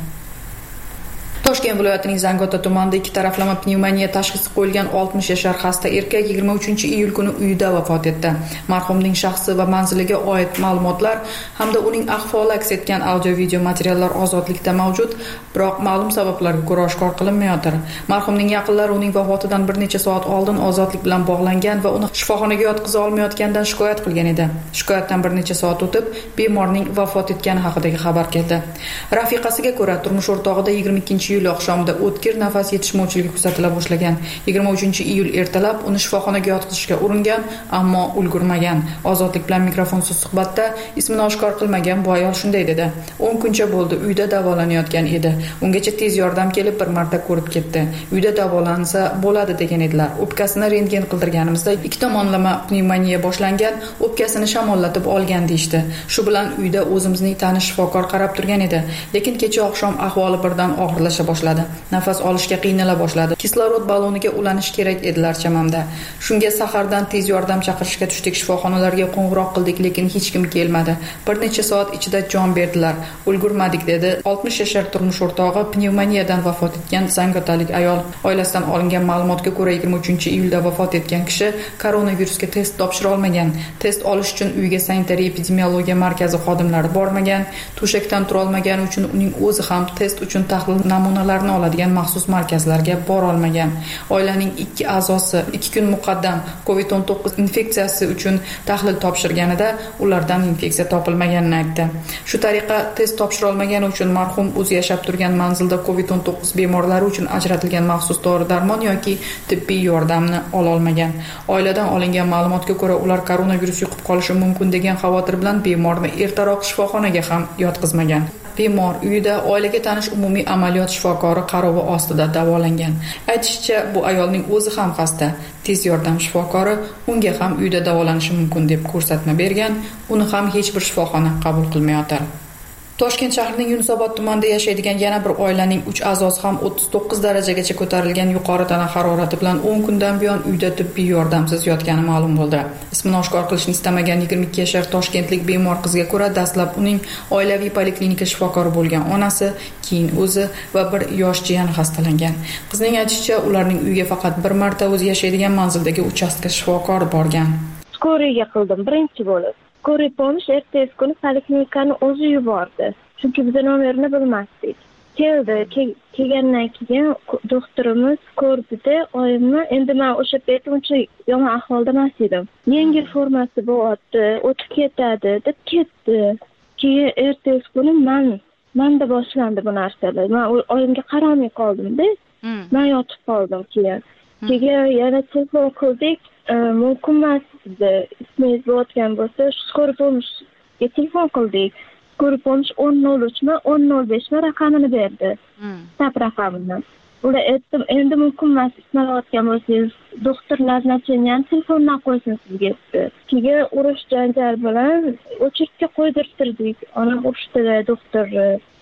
Toshkent viloyatining Zangiota tumanida ikki taraflama pnevmoniya tashxisi qo'yilgan oltmish yashar xasta erkak yigirma uchinchi iyul kuni uyida vafot etdi. Marhumning shaxsi va manziliga oid ma'lumotlar hamda uning ahvoli aks etgan audio-video materiallar ozodlikda mavjud, biroq ma'lum sabablarga ko'ra oshkor qilinmayotir. Marhumning yaqinlari uning vafotidan bir necha soat oldin ozodlik bilan bog'langan va uni shifoxonaga yotqiza olmayotganidan shikoyat qilgan edi. Shikoyatdan bir necha soat o'tib, bemorning vafot etgani haqidagi xabar keldi. Rafiqasiga ko'ra, turmush o'rtog'ida yigirma ikkinchi iyul oqshomida o'tkir nafas yetishmovchiligi kuzatila boshlagan. yigirma uchinchi iyul ertalab uni shifoxonaga yotqizishga uringan, ammo ulgurmagan. Ozodlik bilan mikrofonsiz suhbatda ismini oshkor qilmagan bu ayol shunday dedi: o'n kuncha bo'ldi uyda davolanayotgan edi. Ungacha tez yordam kelib bir marta ko'rib ketdi. Uyda davolansa bo'ladi degan edilar. O'pkasini rentgen qildirganimizda ikki tomonlama pnevmoniya boshlangan, o'pkasini shamollatib olgan deyshti. Shu bilan uyda o'zimizning tanish shifokor qarab turgan edi. Lekin kecha oqshom ahvoli birdan og'irlashdi boshladi. Nafas olishga qiynala boshladi. Kislorod baloniga ulanish kerak edilar chamamda. Shunga sahardan tez yordam chaqirishga tushdik, shifoxonalarga qo'ng'iroq qildik, lekin hech kim kelmadi. Bir necha soat ichida jon berdilar. Ulgurmadik dedi oltmish yashar turmush o'rtog'i pnevmoniyadan vafot etgan zangiotalik ayol. Oilasidan olingan ma'lumotga ko'ra yigirma uchinchi iyulda vafot etgan kishi koronavirusga test topshira olmagan. Test olish uchun uyga sanitariya epidemiologiya markazi xodimlari bormagan, to'shakdan tura olmagani uchun uning o'zi ham test uchun tahlil namunalarni oladigan maxsus markazlarga bora olmagan. Oilaning ikki a'zosi ikki kun muqaddam covid o'n to'qqiz infeksiyasi uchun tahlil topshirganida ulardan infeksiya topilmaganini aytdi. Shu tariqa test topshira olmagani uchun marhum o'zi yashab turgan manzilda covid o'n to'qqiz bemorlari uchun ajratilgan maxsus dori-darmon yoki tibbiy yordamni ola olmagan. Oiladan olingan ma'lumotga ko'ra, ular koronavirus yuqib qolishi mumkin degan xavotir bilan bemorni ertaroq shifoxonaga ham yotqizmagan. Bemor uyida oilaga tanish umumiy amaliyot shifokori qarovi ostida davolangan. Aytishicha, bu ayolning o'zi ham xasta. Tez yordam shifokori unga ham uyda davolanishi mumkin deb ko'rsatma bergan. Uni ham hech bir shifoxona qabul qilmayotir. Toshkent shahrining Yunusobod tumanida yashaydigan yana bir oilaning uch a'zosi ham o'ttiz to'qqiz darajagacha ko'tarilgan yuqori tana harorati bilan o'n kundan buyon uyda tibbiy yordamsiz yotgani ma'lum bo'ldi. Ismini oshkor qilishni istamagan yigirma ikki yashar toshkentlik bemor qizga ko'ra, dastlab uning oilaviy poliklinika shifokori bo'lgan onasi, keyin o'zi va bir yosh jiyani xastalangan. Qizning aytishicha, ularning uyga faqat bir marta o'zi yashaydigan manzildagi uchastka shifokori borgan. Skoriyaga qildim birinchi bo'lib. Ko'rib olmish ertasi kuni poliklinikani o'zi yubordi. Chunki biz nomerini bilmasdik. Keldi, kelgandan keyin doktorimiz ko'rdi-da, oyimni endi men o'sha payt uncha yomon ahvolda emas edim. Yengil formasi bo'lyapti, o'tib ketadi deb ketdi. Keyin ertasi kuni men menda boshlandi bu narsalar. Men oyimga qaramay qoldim-da. Men yotib qoldim keyin. Keyin yana telefon qildik. Mumkin emas sizda ismingiz bo'layotgan bo'lsa, skori bo'lmishga telefon qildik. Skori bo'lmish o'n nol uch mi, o'n nol besh mi raqamini berdi. Tab raqamini. Ular aytdim, endi mumkin emas ismlayotgan bo'lsangiz, doktorlar nachalnikni telefondan qo'ysin sizga. Keyin urush janjal bilan o'chirtga qo'ydirtirdik. Onam urishdi doktor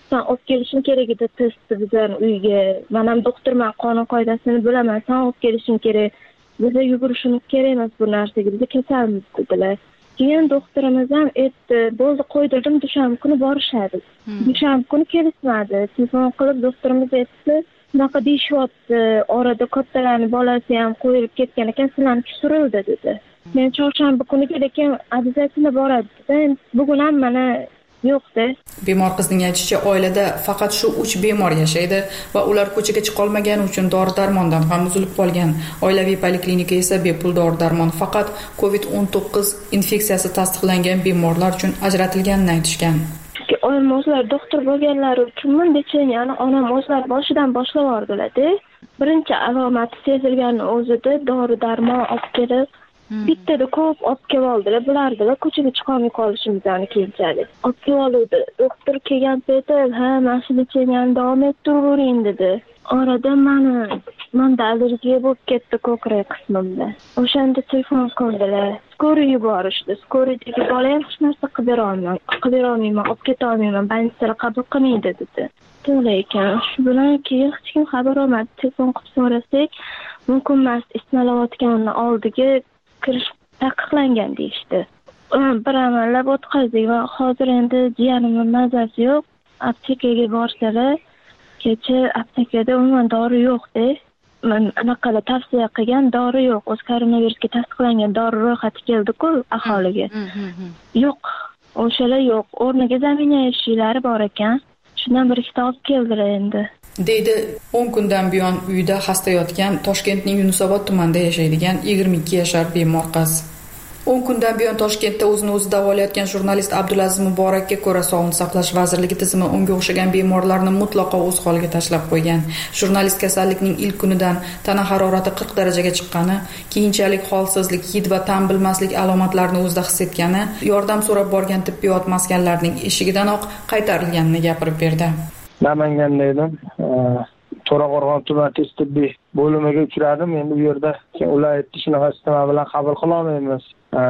sen olib kelishing kerak edi testni bizlar uyga. Men ham doktorman, qonun qoidasini bilaman. Sen olib kelishing kerak. Bize yugurishimiz kerak emas bu narsaga. Biz kasalmiz dedilar. Keyin doktorimiz ham aytdi, bo'ldi qo'ydirdim, dushanba kuni borishadi. Dushanba kuni kelishmadi. Telefon qilib doktorimiz aytdi, bunaqa deyishyapti, orada kattalarni bolasi ham qo'yilib ketgan ekan, sizlarni tushirildi dedi. Men chorshanba kuniga lekin обязательно boradi dedi. Bugun ham mana yo'qda. Bemor qizning aytishicha, oilada faqat shu uch bemor yashaydi va ular ko'chaga chiqa olmagani uchun dori-darmondan ham uzilib qolgan. Oilaviy poliklinika esa bepul dori-darmon faqat covid o'n to'qqiz infeksiyasi tasdiqlangan bemorlar uchun ajratilganini aytishgan. Oyim o'zlari doktor bo'lganlari uchun lecheniani onam o'zlari boshidan boshlab bordilar-da. Birinchi alomati sezilgan o'zida dori-darmon olib kelib bittada ko'p olib kelib oldilar. Bulardilar ko'chaga chiqolmay qolishimizni keyinchalik. Olib kelib oldi. Doktor kelgan payti, "Ha, mana shu lecheniani davom ettiravering" dedi. Orada meni menda allergiya bo'lib ketdi ko'krak qismimda. O'shanda telefon qildilar. Skoriy yuborishdi. Skoriydagi bola ham hech narsa qilib bera olmayman. Qilib bera olmayman, olib keta olmayman. Больницаga qabul qilmaydi dedi. To'g'ri ekan. Shu bilan keyin hech kim xabar olmadi. Telefon qilib so'rasak, mumkin emas, isnalayotganini oldiga kirish taqiqlangan deyishdi. Bir amallab o'tkazdik va hozir endi jiyanimning mazasi yo'q. Aptekaga borsalar, kecha aptekada umuman dori yo'q-da. Men anaqalar tavsiya qilgan dori yo'q. O'z koronavirusga tasdiqlangan dori ro'yxati keldi-ku aholiga. Yo'q, o'shalar yo'q. O'rniga zaminaviy ishlari bor ekan. Shundan bir ikkita olib keldilar endi. deydi o'n kundan buyon uyida xasta yotgan Toshkentning Yunusobod tumanida yashaydigan yigirma ikki yashar bemor qiz. o'n kundan buyon Toshkentda o'zini o'zi davolayotgan jurnalist Abdulaziz Muborakka ko'ra, Sog'liqni saqlash vazirligi tizimi unga o'xshagan bemorlarni mutlaqo o'z holiga tashlab qo'ygan. Jurnalist kasallikning ilk kunidan tana harorati qirq darajaga chiqqani, keyinchalik holsizlik, hid va ta'm bilmaslik alomatlarini o'zida his etgani, yordam so'rab borgan tibbiyot maskanlarining eshigidanoq qaytarilganini gapirib berdi. Namanganda edim. To'raqo'rg'on tuman tez tibbiy bo'limiga uchradim. Endi bu yerda ular aytdi, shunaqa sistema bilan qabul qila olmaymiz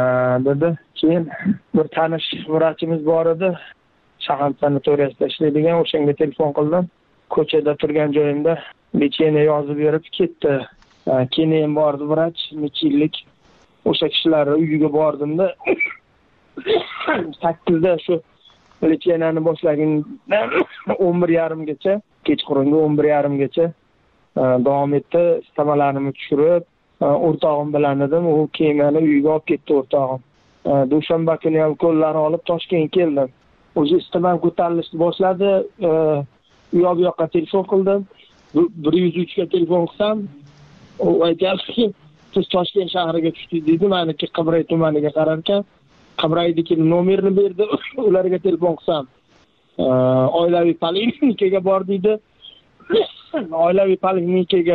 dedi. Keyin bir tanish vrachimiz bor edi. Shahar sanatoriyasida ishlaydigan, o'shanga telefon qildim. Ko'chada turgan joyimda lecheniya yozib berib ketdi. Keyin bordi vrach, necha yillik. O'sha kishilarning uyiga bordimda sakkizda shu lecheniyani boshlagandan o'n bir yarim gacha, kechqurungi o'n bir yarim gacha davom etdi. Isitmalarimni tushirib, o'rtog'im bilan edim. U keyin meni uyiga olib ketdi o'rtog'im. Dushanba kuni ham qo'llarini olib Toshkentga keldim. O'zi isitmam ko'tarilishni boshladi. U yoq bu yoqqa telefon qildim. bir yuz uch ga telefon qilsam, u aytayapti, siz Toshkent shahriga tushdingiz dedi. Meniki Qibray tumaniga qarar ekan. Qibraydagi nomerni berdi. Ularga telefon qilsam, oilaviy poliklinikaga bor dedi. Oilaviy poliklinikaga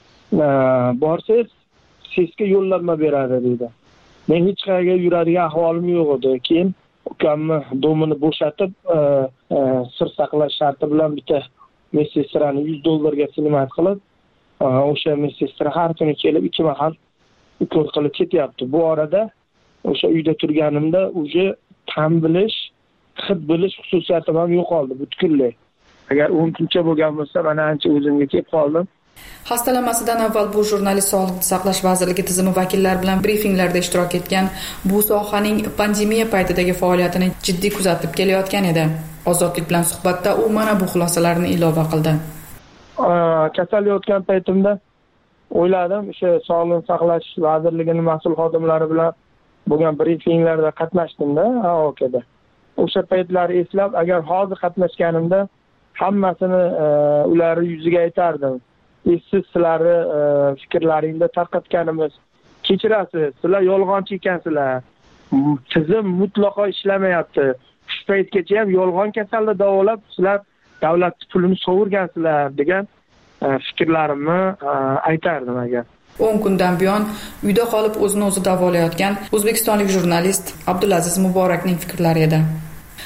borsiz, sizga yo'llanma beradi dedi. Men hech qayerga yuradigan ahvolim yo'q edi. Keyin ukamni domini bo'shatib, sir saqlash sharti bilan bitta medsestrani yuz dollarga xizmat qilib, o'sha medsestra har kuni kelib ikki mahal ukol qilib ketyapti. Bu orada o'sha uyda turganimda uje ta'm bilish, hid bilish xususiyatim ham yo'qoldi butunlay. Agar o'n kuncha bo'lgan bo'lsa, mana ancha o'zimga kelib qoldim. Hastalanmasidan avval bu jurnalist Sog'liqni saqlash vazirligi tizimi vakillari bilan brifinglarda ishtirok etgan, bu sohaning pandemiya paytidagi faoliyatini jiddiy kuzatib kelayotgan edi. Ozodlik bilan suhbatda u mana bu xulosalarni ilova qildi. Kasal yotgan paytimda o'yladim, o'sha Sog'liqni saqlash vazirligining mas'ul xodimlari bilan bo'lgan brifinglarda qatnashdim-da, A O K'da. O'sha paytlar eslab, agar hozir qatnashganimda hammasini ular yuziga aytardim. Siz sizlarni fikrlaringizda tarqatganimiz kechirasiz. Sizlar yolg'onchi ekansizlar. Tizim mutlaqo ishlamayapti. Shu paytgacha ham yolg'on kasalni davolab, sizlar davlat pulini sovurgansizlar degan fikrlarimni aytardim agar. o'n kundan buyon uyda qolib o'zini o'zi davolayotgan o'zbekistonlik jurnalist Abdulaziz Muborakning fikrlari edi.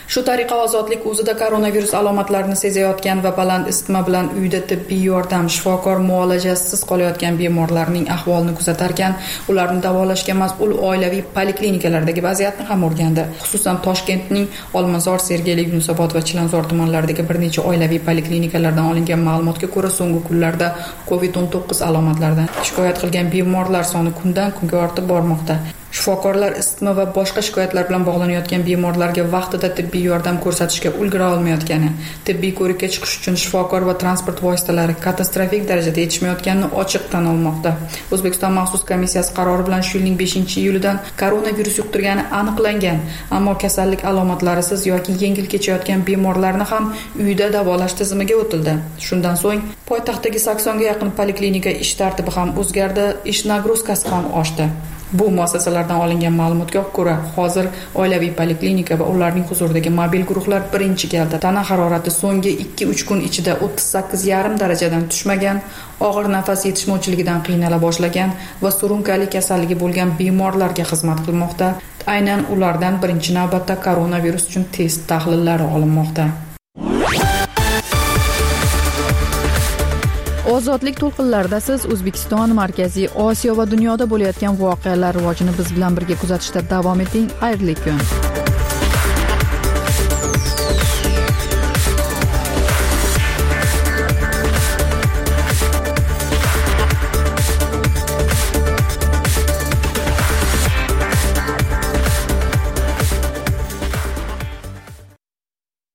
Shu tariqa ozodlik o'zida koronavirus alomatlarini sezayotgan va baland isitma bilan uyda tibbiy yordam, shifokor muolajasiz qolayotgan bemorlarning ahvolini kuzatarkan, ularni davolashga mas'ul oilaviy poliklinikalardagi vaziyatni ham o'rgandi. Xususan Toshkentning Olmazor, Sergeli, Yunusobod va Chilonzor tumanlaridagi bir necha oilaviy poliklinikalardan olingan ma'lumotga ko'ra, so'nggi kunlarda covid o'n to'qqiz alomatlaridan shikoyat qilgan bemorlar soni kundan kunga ortib bormoqda. Shifokorlar isitma va boshqa shikoyatlar bilan bog'lanayotgan bemorlarga vaqtida tibbiy yordam ko'rsatishga ulgura olmayotgani, tibbiy ko'rikka chiqish uchun shifokor va transport vositalari katastrofik darajada yetishmayotganini ochiq tan olmoqda. O'zbekiston maxsus komissiyasi qarori bilan shu yilning beshinchi iyulidan koronavirus yuqtirgani aniqlangan, ammo kasallik alomatlarisiz yoki yengil kechayotgan bemorlarni ham uyda davolash tizimiga o'tildi. Shundan so'ng poytaxtdagi saksonga yaqin poliklinika ish tartibi ham o'zgardi, ish nagruzkasi ham oshdi. Bu muassasalardan olingan ma'lumotga ko'ra, hozir oilaviy poliklinika va ularning huzuridagi mobil guruhlar birinchi galda tana harorati so'nggi ikki uch kun ichida o'ttiz sakkiz yarim darajadan tushmagan, og'ir nafas yetishmovchiligidan qiynala boshlagan va surunkali kasalligi bo'lgan bemorlarga xizmat qilmoqda. Aynan ulardan birinchi navbatda koronavirus uchun test tahlillari olinmoqda. Ozodlik to'lqinlarida siz O'zbekiston, Markaziy Osiyo va dunyoda bo'layotgan voqealar rivojini biz bilan birga kuzatishda davom eting. Xayrli kun.